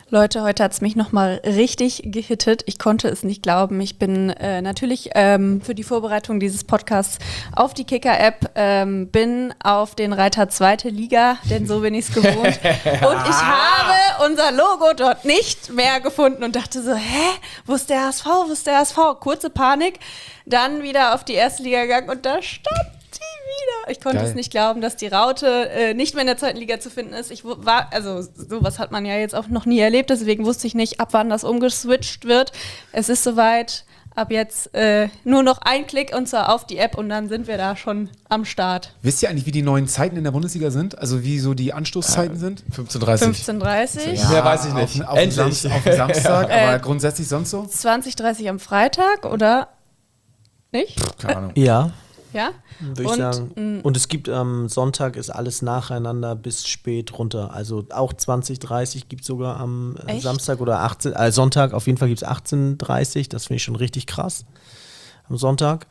Leute, heute hat es mich nochmal richtig gehittet. Ich konnte es nicht glauben. Ich bin natürlich für die Vorbereitung dieses Podcasts auf die Kicker-App, bin auf den Reiter zweite Liga, denn so bin ich es gewohnt. Und ich habe unser Logo dort nicht mehr gefunden und dachte so, wo ist der HSV, wo ist der HSV? Kurze Panik, dann wieder auf die erste Liga gegangen und da stand die wieder. Ich konnte es nicht glauben, dass die Raute nicht mehr in der zweiten Liga zu finden ist. Sowas hat man ja jetzt auch noch nie erlebt, deswegen wusste ich nicht, ab wann das umgeswitcht wird. Es ist soweit, ab jetzt nur noch ein Klick und zwar auf die App und dann sind wir da schon am Start. Wisst ihr eigentlich, wie die neuen Zeiten in der Bundesliga sind? Also wie so die Anstoßzeiten sind? 15:30. Ja, mehr weiß ich nicht. Auf den Samstag, aber grundsätzlich sonst so? 20:30 am Freitag, oder nicht? Keine Ahnung. Ja. Ja? Würde ich sagen. Und es gibt am Sonntag ist alles nacheinander bis spät runter. Also auch 20:30 gibt es sogar am Samstag oder 18, Sonntag. Auf jeden Fall gibt es 18:30. Das finde ich schon richtig krass. Am Sonntag.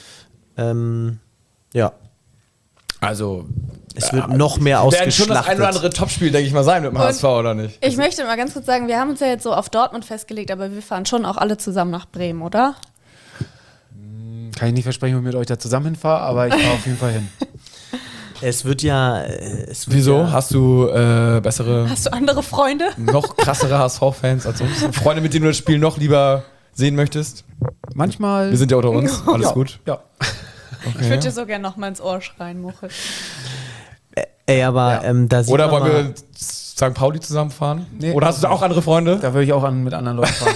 Ja. Also es wird noch mehr ausgeschlachtet. Werden schon das ein oder andere Topspiel, denke ich mal, sein mit dem HSV, oder nicht? Ich möchte mal ganz kurz sagen, wir haben uns ja jetzt so auf Dortmund festgelegt, aber wir fahren schon auch alle zusammen nach Bremen, oder? Kann ich nicht versprechen, ob ich mit euch da zusammen hinfahre, aber ich fahre auf jeden Fall hin. Es wird ja... Wieso? Ja, Hast du bessere... Hast du andere Freunde? Noch krassere HSV-Fans als uns? Freunde, mit denen du das Spiel noch lieber sehen möchtest? Manchmal... Wir sind ja unter uns. Alles gut? Ja. Okay. Ich würde dir so gerne noch mal ins Ohr schreien, Muchel. aber da sieht Oder man wollen mal, wir St. Pauli zusammenfahren? Nee. Oder hast du da auch andere Freunde? Da würde ich auch mit anderen Leuten fahren.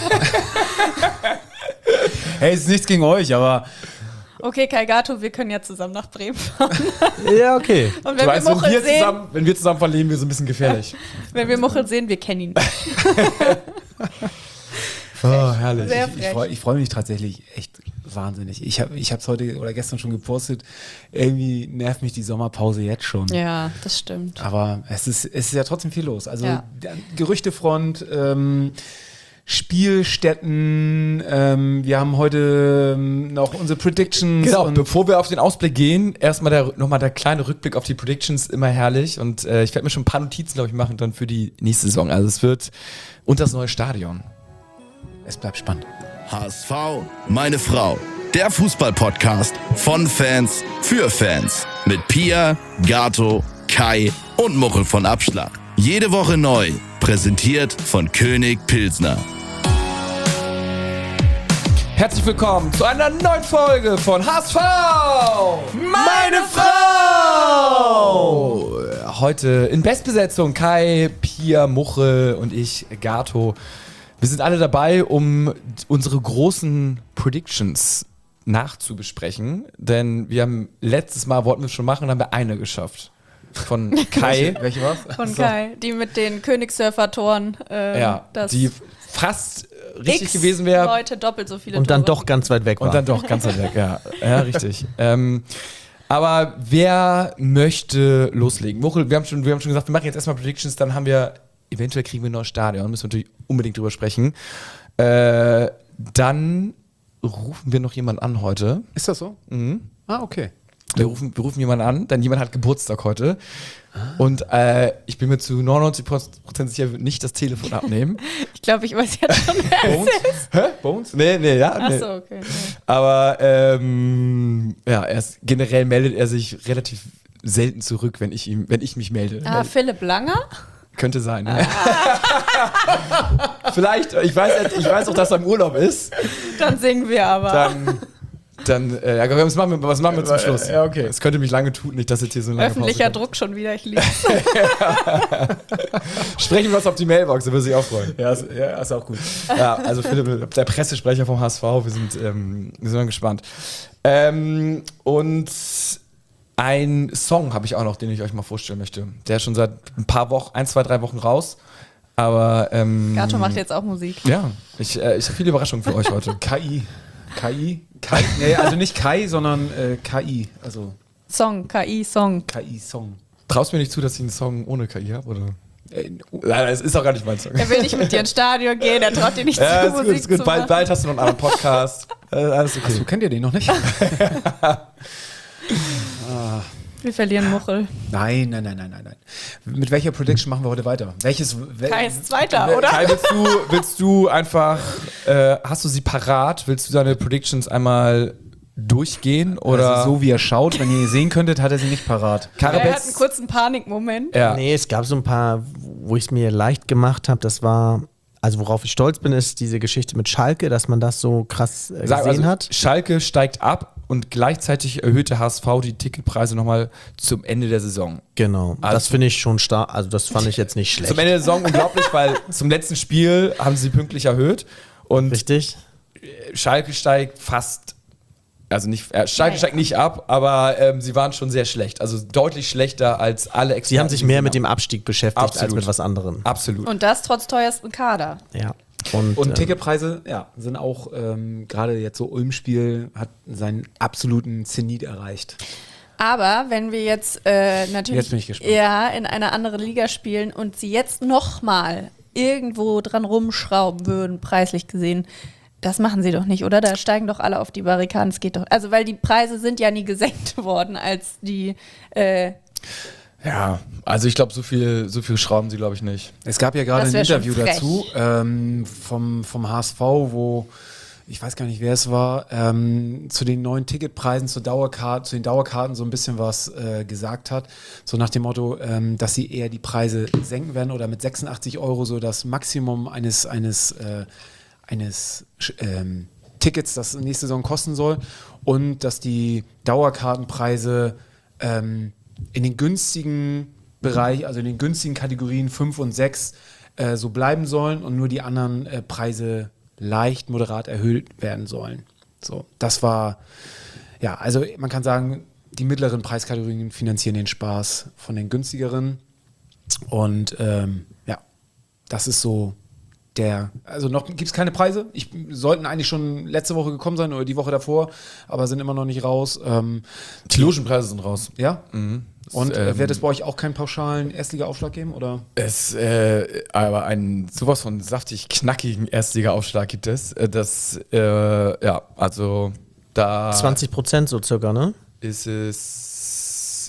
Hey, es ist nichts gegen euch, aber... Okay, Kai Gato, wir können ja zusammen nach Bremen fahren. Ja, okay. Und wenn wir Muchel sehen, wenn wir zusammen fahren, leben wir so ein bisschen gefährlich. wenn wir Muchel sehen, wir kennen ihn. Oh, herrlich. Sehr Ich freue mich tatsächlich echt wahnsinnig. Ich habe es heute oder gestern schon gepostet. Irgendwie nervt mich die Sommerpause jetzt schon. Ja, das stimmt. Aber es ist ja trotzdem viel los. Also Ja. Gerüchtefront, Spielstätten, wir haben heute noch unsere Predictions. Genau, und bevor wir auf den Ausblick gehen, erstmal nochmal der kleine Rückblick auf die Predictions, immer herrlich. Und ich werde mir schon ein paar Notizen, glaube ich, machen dann für die nächste Saison. Also es wird und das neue Stadion. es bleibt spannend. HSV, meine Frau. Der Fußball-Podcast von Fans für Fans. Mit Pia, Gato, Kai und Muchel von Abschlag. Jede Woche neu. Präsentiert von König Pilsner. Herzlich willkommen zu einer neuen Folge von HSV! Meine Frau! Heute in Bestbesetzung Kai, Pia, Muchel und ich, Gato. Wir sind alle dabei, um unsere großen Predictions nachzubesprechen. Denn wir haben letztes Mal, wollten wir schon machen, haben wir eine geschafft. Von Kai. Welche war's? Von Kai, die mit den Königssurfer-Toren. Die fast richtig gewesen wäre. Leute doppelt so viele und dann Tore. doch ganz weit weg war. Und dann doch ganz weit weg, ja. Ja, richtig. Aber wer möchte loslegen? Muchel, wir haben schon gesagt, wir machen jetzt erstmal Predictions, dann haben wir, eventuell kriegen wir ein neues Stadion, müssen wir natürlich unbedingt drüber sprechen. Dann rufen wir noch jemanden an heute. Ist das so? Mhm. Ah, okay. Wir rufen jemanden an, denn jemand hat Geburtstag heute. Und ich bin mir zu 99% sicher, wird nicht das Telefon abnehmen. Ich glaube, ich weiß jetzt schon, wer es ist. Hä? Bones? Nee, ja. Nee. Achso, okay. Nee. Aber generell meldet er sich relativ selten zurück, wenn ich mich melde. Philipp Langer? Könnte sein. Ne? Vielleicht, ich weiß auch, dass er im Urlaub ist. Dann singen wir aber. Was machen wir zum Schluss? Ja, okay. Es könnte mich lange tun, nicht, dass jetzt hier so eine lange Öffentlicher Pause Druck schon wieder, ich liebe es. kommt. Sprechen wir was auf die Mailbox, da würde sich auch freuen. Ja, ist auch gut. Ja, also Philipp, der Pressesprecher vom HSV, wir sind mal gespannt. Und ein Song habe ich auch noch, den ich euch mal vorstellen möchte. Der ist schon seit ein paar Wochen, 1, 2, 3 Wochen raus. Aber Gato macht jetzt auch Musik. ja, ich habe viele Überraschungen für euch heute. KI. Nee, also nicht Kai, sondern KI. Also Song, KI-Song. KI-Song. Traust mir nicht zu, dass ich einen Song ohne KI habe, oder? Leider, es ist auch gar nicht mein Song. Er will nicht mit dir ins Stadion gehen, er traut dir nicht Ja, zu, ist gut, Musik ist gut. zu Bald machen. hast du noch einen anderen Podcast. Alles okay. Achso, kennt ihr den noch nicht? Wir verlieren Muchel. Nein. Mit welcher Prediction machen wir heute weiter? Kai ist Zweiter, oder? Kai, willst du einfach, hast du sie parat? Willst du deine Predictions durchgehen? Oder? Also so wie er schaut, wenn ihr sehen könntet, hat er sie nicht parat. Er hat einen kurzen Panikmoment. Ja. Nee, es gab so ein paar, wo ich es mir leicht gemacht habe. Das war, also worauf ich stolz bin, ist diese Geschichte mit Schalke, dass man das so krass gesehen hat. Schalke steigt ab und gleichzeitig erhöhte HSV die Ticketpreise nochmal zum Ende der Saison. Genau, Also, das finde ich schon stark, also das fand ich jetzt nicht schlecht. Zum Ende der Saison unglaublich, weil zum letzten Spiel haben sie pünktlich erhöht und Richtig? Schalke steigt fast, also nicht, Schalke steigt nicht ab, aber sie waren schon sehr schlecht, also deutlich schlechter als alle Experten. Sie haben sich mehr mit dem Abstieg beschäftigt als Absolut. mit was anderem. Absolut. Und das trotz teuersten Kader. Ja. Und Ticketpreise, sind auch, gerade jetzt so Ulm-Spiel, hat seinen absoluten Zenit erreicht. Aber wenn wir jetzt natürlich Jetzt bin ich gespannt. in einer anderen Liga spielen und sie jetzt nochmal irgendwo dran rumschrauben würden, preislich gesehen, das machen sie doch nicht, oder? Da steigen doch alle auf die Barrikaden. Es geht doch. Also, weil die Preise sind ja nie gesenkt worden, als die. Ja, also ich glaube, so viel schrauben sie, glaube ich, nicht. Es gab ja gerade Das ein wär schon Interview frech. dazu vom HSV, wo, ich weiß gar nicht, wer es war, zu den neuen Ticketpreisen, zu den Dauerkarten so ein bisschen was gesagt hat. So nach dem Motto, dass sie eher die Preise senken werden oder mit 86 € so das Maximum eines Tickets, das nächste Saison kosten soll, und dass die Dauerkartenpreise in den günstigen Bereich, also in den günstigen Kategorien 5 und 6 so bleiben sollen und nur die anderen Preise leicht moderat erhöht werden sollen. So, das war, ja, also man kann sagen, die mittleren Preiskategorien finanzieren den Spaß von den günstigeren, und das ist so also noch gibt es keine Preise. Sollten eigentlich schon letzte Woche gekommen sein oder die Woche davor, aber sind immer noch nicht raus. Die Logenpreise sind raus. Ja? Mhm. Und wird es bei euch auch keinen pauschalen Erstliga-Aufschlag geben, oder? Aber einen sowas von saftig knackigen Erstliga-Aufschlag gibt es. Also da 20% so circa, ne? ist es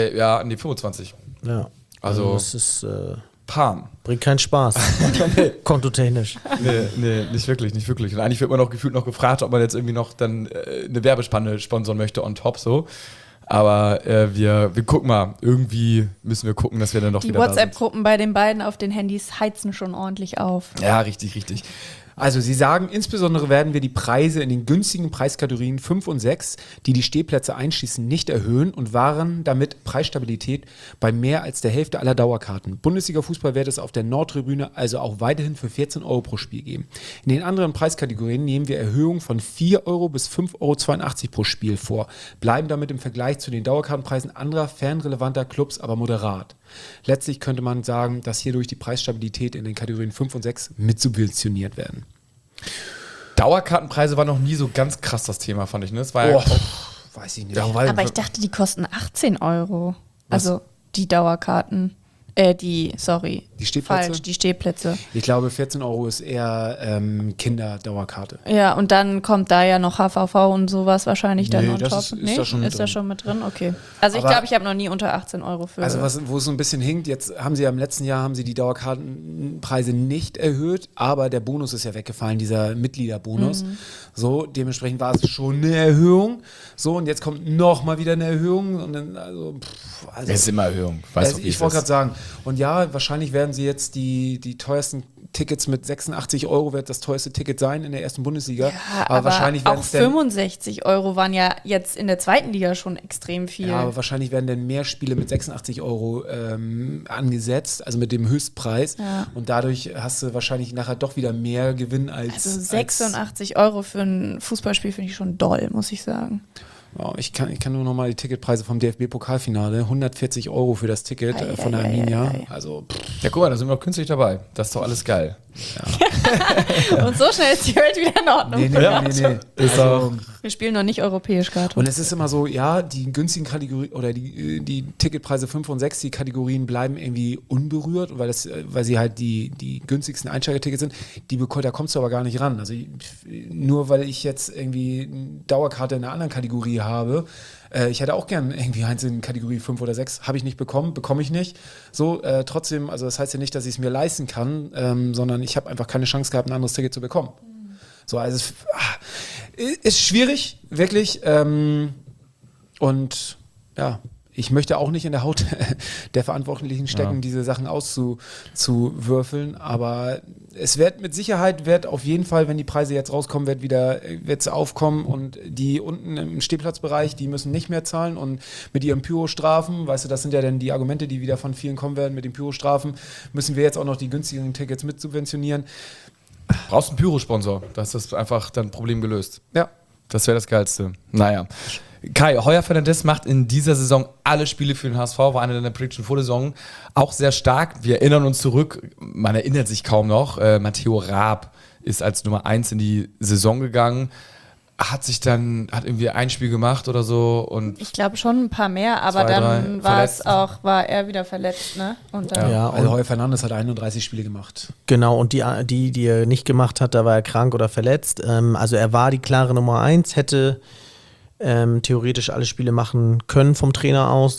25. Ja. Also das ist, Pam. bringt keinen Spaß. Kontotechnisch. Nee, nicht wirklich. Und eigentlich wird man noch gefühlt noch gefragt, ob man jetzt irgendwie noch dann eine Werbespanne sponsern möchte on top so. Aber wir gucken mal. Irgendwie müssen wir gucken, dass wir dann noch Die wieder da sind. WhatsApp-Gruppen bei den beiden auf den Handys heizen schon ordentlich auf. Ja, richtig. Also Sie sagen, insbesondere werden wir die Preise in den günstigen Preiskategorien 5 und 6, die die Stehplätze einschließen, nicht erhöhen und wahren damit Preisstabilität bei mehr als der Hälfte aller Dauerkarten. Bundesliga-Fußball wird es auf der Nordtribüne also auch weiterhin für 14 € pro Spiel geben. In den anderen Preiskategorien nehmen wir Erhöhungen von 4 € bis 5,82 € pro Spiel vor, bleiben damit im Vergleich zu den Dauerkartenpreisen anderer fernrelevanter Clubs aber moderat. Letztlich könnte man sagen, dass hierdurch die Preisstabilität in den Kategorien 5 und 6 mitsubventioniert werden. Dauerkartenpreise war noch nie so ganz krass das Thema, fand ich. Ne? Das war ja auch, Weiß ich nicht. ja, weil- Aber ich dachte, die kosten 18 €. Also die Dauerkarten. Die Stehplätze? Falsch, die Stehplätze. Ich glaube, 14 € ist eher Kinderdauerkarte. Ja, und dann kommt da ja noch HVV und sowas wahrscheinlich dann Nee, on das top. ist da schon mit ist da drin. schon mit drin? Okay. Also ich Aber- glaube, ich habe noch nie unter 18 € für. Also wo es so ein bisschen hinkt, jetzt haben sie ja im letzten Jahr die Dauerkartenpreise nicht erhöht, aber der Bonus ist ja weggefallen, dieser Mitgliederbonus. So, dementsprechend war es schon eine Erhöhung. So, und jetzt kommt nochmal wieder eine Erhöhung. Und dann, es ist immer Erhöhung. Weißt du, wie ich es wollte gerade ist. sagen, und ja, wahrscheinlich werden sie jetzt die teuersten Tickets mit 86 € wird das teuerste Ticket sein in der ersten Bundesliga. ja, aber wahrscheinlich werden auch es dann 65 € waren ja jetzt in der zweiten Liga schon extrem viel. Ja, aber wahrscheinlich werden dann mehr Spiele mit 86 € angesetzt, also mit dem Höchstpreis. Ja. Und dadurch hast du wahrscheinlich nachher doch wieder mehr Gewinn als. Also 86 € für ein Fußballspiel finde ich schon doll, muss ich sagen. Ich kann nur noch mal die Ticketpreise vom DFB-Pokalfinale. 140 € für das Ticket von der Arminia. Also, Ja, guck mal, da sind wir noch künstlich dabei. Das ist doch alles geil. Und so schnell ist die Welt wieder in Ordnung. nee. Ist auch. Wir spielen noch nicht europäisch gerade. Und es ist immer so, ja, die günstigen Kategorien oder die Ticketpreise 5 und 6, die Kategorien bleiben irgendwie unberührt, weil sie halt die günstigsten Einsteigertickets sind. Da kommst du aber gar nicht ran. Also nur weil ich jetzt irgendwie eine Dauerkarte in einer anderen Kategorie habe, Ich hätte auch gern irgendwie Heinz in Kategorie 5 oder 6. Habe ich nicht bekommen, bekomme ich nicht. So, trotzdem, also das heißt ja nicht, dass ich es mir leisten kann, sondern ich habe einfach keine Chance gehabt, ein anderes Ticket zu bekommen. So, also es ist schwierig, wirklich. Und ja, ich möchte auch nicht in der Haut der Verantwortlichen stecken, diese Sachen auszuwürfeln, aber es wird mit Sicherheit, auf jeden Fall, wenn die Preise jetzt rauskommen, wird's aufkommen und die unten im Stehplatzbereich, die müssen nicht mehr zahlen und mit ihren Pyro-Strafen, weißt du, das sind ja dann die Argumente, die wieder von vielen kommen werden, mit den Pyro-Strafen müssen wir jetzt auch noch die günstigen Tickets mit subventionieren. Brauchst einen Pyro-Sponsor, da ist das einfach dann Problem gelöst. Ja. Das wäre das Geilste. Naja. Kai, Heuer Fernandes macht in dieser Saison alle Spiele für den HSV, war eine der Prediction vor der Saison auch sehr stark. Wir erinnern uns zurück, man erinnert sich kaum noch, Matteo Raab ist als Nummer 1 in die Saison gegangen, hat irgendwie ein Spiel gemacht oder so. Und ich glaube schon ein paar mehr, aber dann war er wieder verletzt, ne? Und dann also Heuer Fernandes hat 31 Spiele gemacht. Genau, und die er nicht gemacht hat, da war er krank oder verletzt. Also er war die klare Nummer 1, hätte theoretisch alle Spiele machen können vom Trainer aus.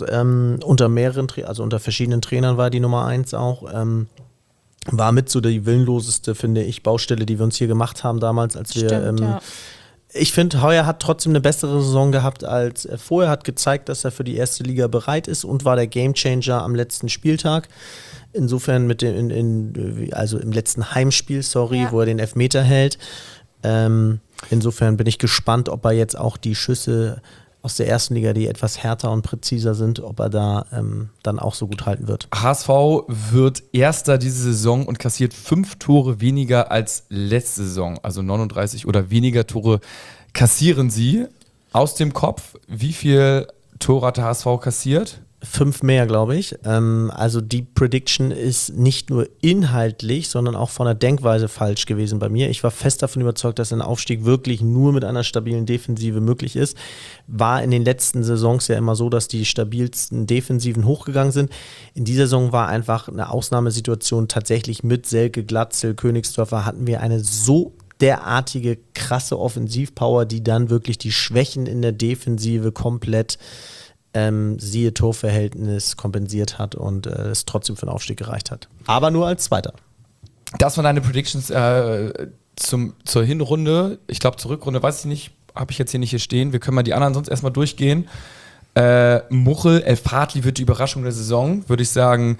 Unter verschiedenen Trainern war die Nummer 1 auch. War mit so die willenloseste, finde ich, Baustelle, die wir uns hier gemacht haben damals, als wir. Stimmt, ja. Ich finde, Heuer hat trotzdem eine bessere Saison gehabt als vorher, hat gezeigt, dass er für die erste Liga bereit ist und war der Gamechanger am letzten Spieltag. Insofern also im letzten Heimspiel, wo er den Elfmeter hält. Insofern bin ich gespannt, ob er jetzt auch die Schüsse aus der ersten Liga, die etwas härter und präziser sind, ob er da dann auch so gut halten wird. HSV wird Erster diese Saison und kassiert 5 Tore weniger als letzte Saison. Also 39 oder weniger Tore kassieren sie. Aus dem Kopf, wie viel Tore hat der HSV kassiert? 5 mehr, glaube ich. Also die Prediction ist nicht nur inhaltlich, sondern auch von der Denkweise falsch gewesen bei mir. Ich war fest davon überzeugt, dass ein Aufstieg wirklich nur mit einer stabilen Defensive möglich ist. War in den letzten Saisons ja immer so, dass die stabilsten Defensiven hochgegangen sind. In dieser Saison war einfach eine Ausnahmesituation. Tatsächlich mit Selke, Glatzel, Königsdörfer hatten wir eine so derartige krasse Offensivpower, die dann wirklich die Schwächen in der Defensive komplett siehe Torverhältnis kompensiert hat und es trotzdem für den Aufstieg gereicht hat. Aber nur als Zweiter. Das waren deine Predictions zur Hinrunde. Ich glaube, zur Rückrunde, weiß ich nicht, habe ich jetzt hier stehen. Wir können mal die anderen sonst erstmal durchgehen. Muchel, El Fadli wird die Überraschung der Saison, würde ich sagen.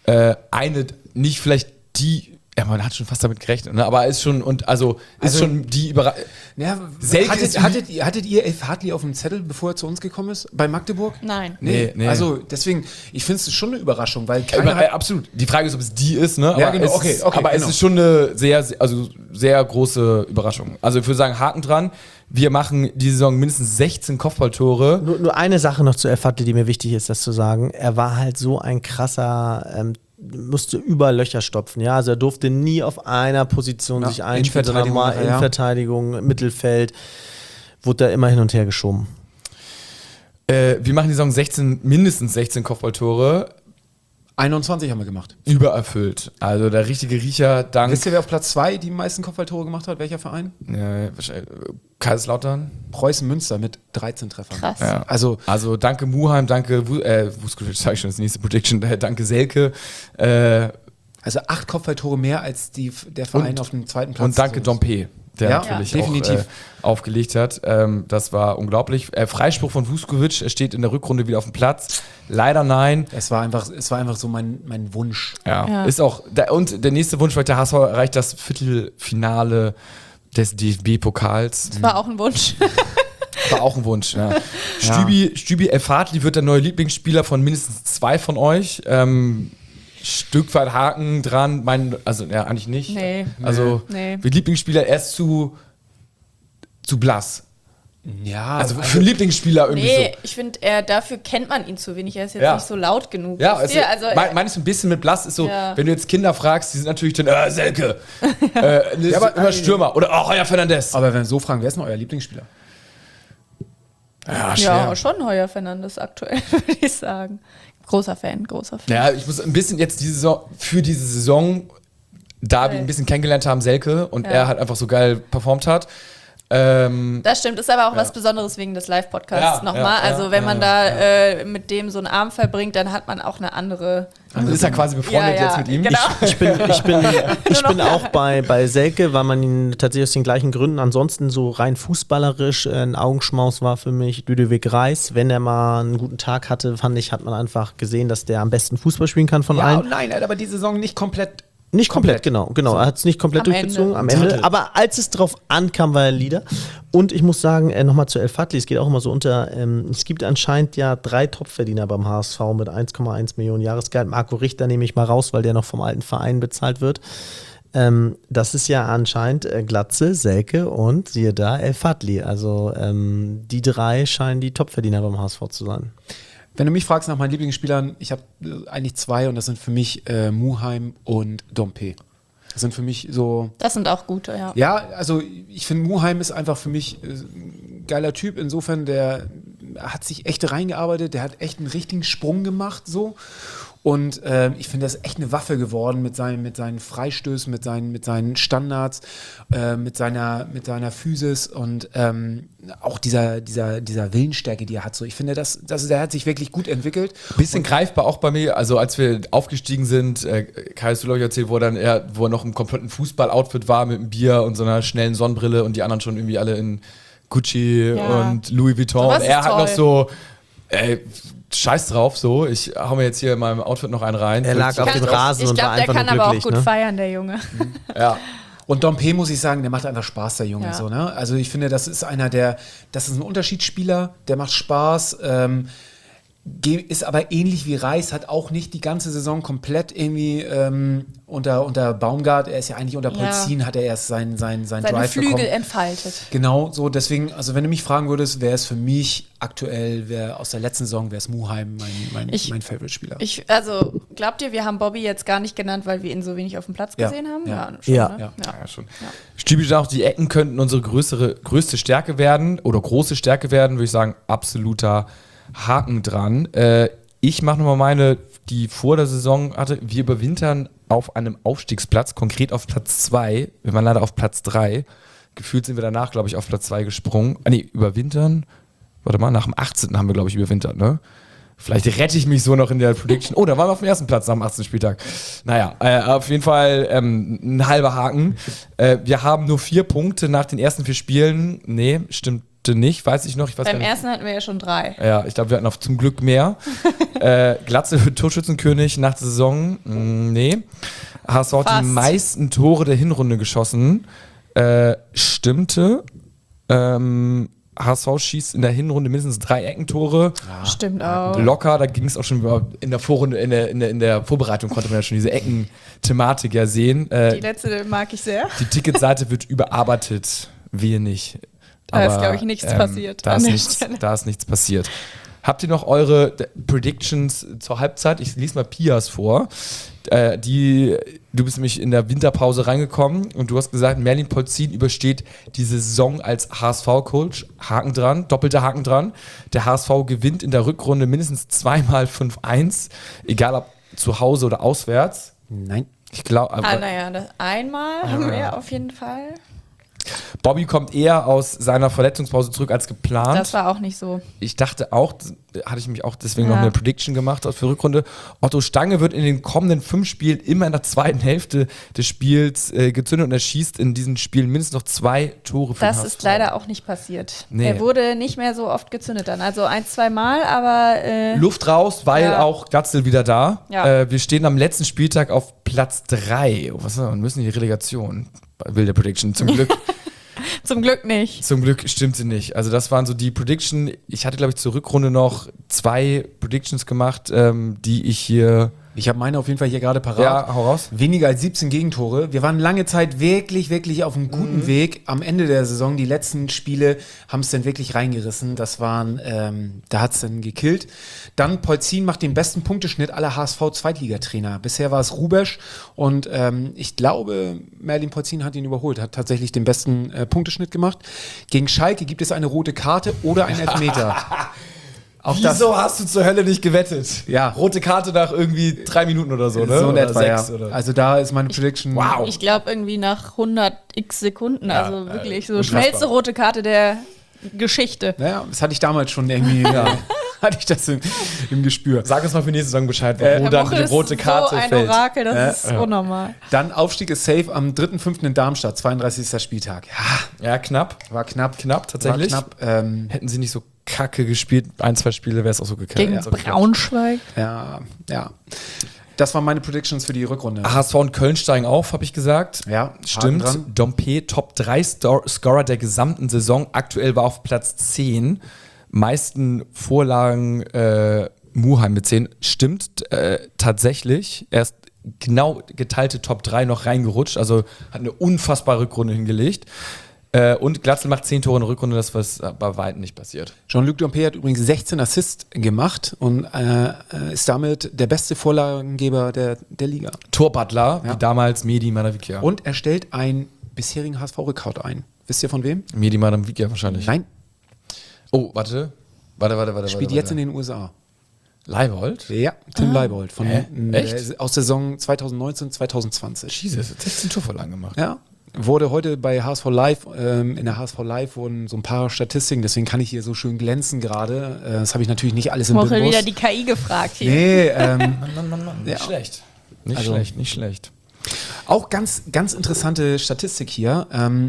Nicht vielleicht die. Ja, man hat schon fast damit gerechnet, ne? Aber ist schon schon die Überraschung. Ja, hattet ihr El Fadli auf dem Zettel, bevor er zu uns gekommen ist? Bei Magdeburg? Nein. Nee. Also deswegen, ich finde es schon eine Überraschung, weil absolut. Die Frage ist, ob es die ist, ne? Ja, aber genau, es ist schon eine sehr große Überraschung. Also ich würde sagen, Haken dran. Wir machen die Saison mindestens 16 Kopfballtore. Nur eine Sache noch zu El Fadli, die mir wichtig ist, das zu sagen. Er war halt so ein krasser musste überall Löcher stopfen. Ja, also er durfte nie auf einer Position sich einspielen, sondern mal Innenverteidigung, Mittelfeld, wurde da immer hin und her geschoben. Wir machen die Saison mindestens 16 Kopfballtore. 21 haben wir gemacht. Übererfüllt. Also der richtige Riecher, dank. Wisst ihr, wer auf Platz 2 die meisten Kopfballtore gemacht hat? Welcher Verein? Kaiserslautern. Preußen Münster mit 13 Treffern. Krass. Ja. Also danke Muheim, danke Vuskovic, sage ich schon, das nächste Prediction, danke Selke. Also 8 Kopfballtore mehr als der Verein auf dem zweiten Platz. Und danke Dompe, der natürlich definitiv auch aufgelegt hat. Das war unglaublich. Freispruch von Vuskovic, er steht in der Rückrunde wieder auf dem Platz. Leider nein. Es war einfach so mein Wunsch. Ja. Ist auch. Und der nächste Wunsch, weil der HSV erreicht das Viertelfinale des DFB-Pokals. Das war auch ein Wunsch. War auch ein Wunsch, ja. Stübi El Fadli wird der neue Lieblingsspieler von mindestens 2 von euch. Stück weit Haken dran, eigentlich nicht. Nee. Wie Lieblingsspieler erst zu blass. Ja, also für einen Lieblingsspieler irgendwie so. Ich finde, dafür kennt man ihn zu wenig. Er ist jetzt nicht so laut genug. Ja, meine ich so ein bisschen mit blass ist so, wenn du jetzt Kinder fragst, die sind natürlich dann, Selke, immer Stürmer oder Heuer Fernandes. Aber wenn wir so fragen, wer ist denn euer Lieblingsspieler? Ja, schon Heuer Fernandes aktuell, würde ich sagen. Großer Fan. Ja, ich muss ein bisschen jetzt für diese Saison, da wir ein bisschen kennengelernt haben, Selke, und er halt einfach so geil performt hat. Das stimmt, ist aber auch was Besonderes wegen des Live-Podcasts nochmal. Also wenn man da mit dem so einen Abend verbringt, dann hat man auch eine andere... Also ist er quasi befreundet jetzt mit ihm? Genau. Ich bin auch bei Selke, weil man ihn tatsächlich aus den gleichen Gründen, ansonsten so rein fußballerisch ein Augenschmaus war für mich Ludovic Reis. Wenn er mal einen guten Tag hatte, fand ich, hat man einfach gesehen, dass der am besten Fußball spielen kann von allen. Nein, er hat aber die Saison nicht komplett. Nicht komplett, genau. So. Er hat es nicht komplett durchgezogen am Ende. Aber als es drauf ankam, war er Leader. Und ich muss sagen, nochmal zu El Fadli, es geht auch immer so unter, es gibt anscheinend ja 3 Topverdiener beim HSV mit 1,1 Millionen Jahresgehalt. Marco Richter nehme ich mal raus, weil der noch vom alten Verein bezahlt wird. Das ist ja anscheinend Glatze, Selke und siehe da, El Fadli. Also die 3 scheinen die Topverdiener beim HSV zu sein. Wenn du mich fragst nach meinen Lieblingsspielern, ich habe eigentlich 2 und das sind für mich Muheim und Dompe. Das sind für mich so... Das sind auch gute, ja. Ja, also ich finde, Muheim ist einfach für mich ein geiler Typ. Insofern, der hat sich echt reingearbeitet, der hat echt einen richtigen Sprung gemacht so. Und ich finde, das ist echt eine Waffe geworden mit seinen Freistößen, mit seinen Standards, mit seiner Physis und auch dieser Willensstärke, die er hat. So, ich finde, der hat sich wirklich gut entwickelt. Bisschen greifbar auch bei mir, also als wir aufgestiegen sind, Kai, hast du glaube ich erzählt, wo er noch im kompletten Fußball-Outfit war mit einem Bier und so einer schnellen Sonnenbrille und die anderen schon irgendwie alle in Gucci und Louis Vuitton. So, und er hat noch so, scheiß drauf, so, ich hau mir jetzt hier in meinem Outfit noch einen rein. Er lag auf dem Rasen und war einfach nur glücklich. Ich glaube, der kann aber auch gut feiern, der Junge. Ja. Und Dompe, muss ich sagen, der macht einfach Spaß, der Junge. So, ne? Also ich finde, das ist das ist ein Unterschiedsspieler, der macht Spaß, ist aber ähnlich wie Reis, hat auch nicht die ganze Saison komplett irgendwie unter Baumgart, er ist ja eigentlich unter Polzin, hat er erst seinen seine Drive Flügel bekommen. entfaltet. Genau, so deswegen, also wenn du mich fragen würdest, wäre es für mich aktuell, aus der letzten Saison, wäre es Muheim mein Favorite-Spieler. Also glaubt ihr, wir haben Bobby jetzt gar nicht genannt, weil wir ihn so wenig auf dem Platz gesehen haben? Schon. Stübi sagt auch, die Ecken könnten unsere größte Stärke werden oder große Stärke werden, würde ich sagen, absoluter Haken dran. Ich mache nochmal meine, die vor der Saison hatte. Wir überwintern auf einem Aufstiegsplatz, konkret auf Platz 2. Wir waren leider auf Platz 3. Gefühlt sind wir danach, glaube ich, auf Platz 2 gesprungen. Überwintern? Warte mal, nach dem 18. haben wir, glaube ich, überwintert, ne? Vielleicht rette ich mich so noch in der Prediction. Oh, da waren wir auf dem ersten Platz nach dem 18. Spieltag. Naja, auf jeden Fall ein halber Haken. Wir haben nur 4 Punkte nach den ersten 4 Spielen. Nee, stimmt nicht, weiß ich noch. Beim ersten hatten wir ja schon 3. Ja, ich glaube, wir hatten auch zum Glück mehr. Glatze wird Torschützenkönig nach der Saison. Nee. HSV hat die meisten Tore der Hinrunde geschossen. Stimmte. HSV schießt in der Hinrunde mindestens 3 Eckentore. Ja. Stimmt auch. Locker, da ging es auch schon in der Vorrunde, in der Vorbereitung konnte man ja schon diese Ecken-Thematik ja sehen. Die letzte mag ich sehr. Die Ticketseite wird überarbeitet. Wir nicht. Da ist, glaube ich, nichts passiert. Da ist nichts passiert. Habt ihr noch eure Predictions zur Halbzeit? Ich lese mal Pias vor. Du bist nämlich in der Winterpause reingekommen und du hast gesagt, Merlin Polzin übersteht die Saison als HSV-Coach. Haken dran, doppelter Haken dran. Der HSV gewinnt in der Rückrunde mindestens 2-mal 5-1, egal ob zu Hause oder auswärts. Nein. Ich glaube. Einmal haben wir auf jeden Fall. Bobby kommt eher aus seiner Verletzungspause zurück als geplant. Das war auch nicht so. Ich dachte auch, hatte ich mich auch deswegen noch eine Prediction gemacht für Rückrunde. Otto Stange wird in den kommenden 5 Spielen immer in der zweiten Hälfte des Spiels gezündet und er schießt in diesen Spielen mindestens noch 2 Tore für den HSV. Das ist leider auch nicht passiert. Nee. Er wurde nicht mehr so oft gezündet dann. Also 1-2 Mal, aber... Luft raus, weil auch Glatzel wieder da. Ja. Wir stehen am letzten Spieltag auf Platz 3. Was müssen die Relegation? Will der Prediction, zum Glück. Zum Glück nicht. Zum Glück stimmt sie nicht. Also das waren so die Prediction. Ich hatte, glaube ich, zur Rückrunde noch 2 Predictions gemacht, die ich hier... Ich habe meine auf jeden Fall hier gerade parat. Ja, hau raus. Weniger als 17 Gegentore. Wir waren lange Zeit wirklich, wirklich auf einem guten Weg. Am Ende der Saison, die letzten Spiele, haben es dann wirklich reingerissen. Das waren, da hat es dann gekillt. Dann Polzin macht den besten Punkteschnitt aller HSV-Zweitligatrainer. Bisher war es Rubesch und ich glaube, Merlin Polzin hat ihn überholt, hat tatsächlich den besten Punkteschnitt gemacht. Gegen Schalke gibt es eine rote Karte oder einen Elfmeter. Auch Wieso hast du zur Hölle nicht gewettet? Ja. Rote Karte nach irgendwie 3 Minuten oder so, ne? So in oder etwa, 6 ja. oder. Also da ist meine Prediction. Wow. Ich glaube irgendwie nach 100 x Sekunden, Ja, also wirklich so unfassbar. schnellste rote Karte der Geschichte. Naja, das hatte ich damals schon irgendwie, hatte ich das im Gespür. Sag uns mal für nächste Saison Bescheid, wo Herr dann Moche die ist rote Karte so ein fällt. Orakel, das ist unnormal. Dann Aufstieg ist safe am 3.5. in Darmstadt, 32. Spieltag. Ja, knapp. War knapp. Knapp, tatsächlich. War knapp. Hätten sie nicht so kacke gespielt, 1, 2 Spiele, wäre es auch so geklappt. Gegen Wär's auch geklappt. Braunschweig. Ja. Das waren meine Predictions für die Rückrunde. HSV und Köln steigen auf, habe ich gesagt. Ja, Stimmt. Haken dran. Dompe, Top 3 Scorer der gesamten Saison. Aktuell war auf Platz 10. Meisten Vorlagen Muheim mit 10. Stimmt tatsächlich. Er ist genau geteilte Top 3 noch reingerutscht. Also hat eine unfassbare Rückrunde hingelegt. Und Glatzel macht 10 Tore in der Rückrunde, das was bei weitem nicht passiert. Jean-Luc Dompe hat übrigens 16 Assists gemacht und ist damit der beste Vorlagengeber der Liga. Torbutler, Ja. wie damals Mehdi Manavikia. Und er stellt einen bisherigen HSV-Rekord ein. Wisst ihr von wem? Mehdi Manavikia wahrscheinlich. Nein, Oh, warte. spielt jetzt in den USA. Leibold? Ja, Tim Leibold von Echt? aus der Saison 2019, 2020. Jesus, 16 Torvorlagen gemacht. Ja, wurde heute bei HSV Live, in der HSV Live wurden so ein paar Statistiken, deswegen kann ich hier so schön glänzen gerade. Das habe ich natürlich nicht alles im Woche Bild. wieder die KI gefragt hier. Nee, Mann. Nicht Ja. schlecht. Nicht Also- schlecht, nicht schlecht. auch ganz, ganz interessante Statistik hier.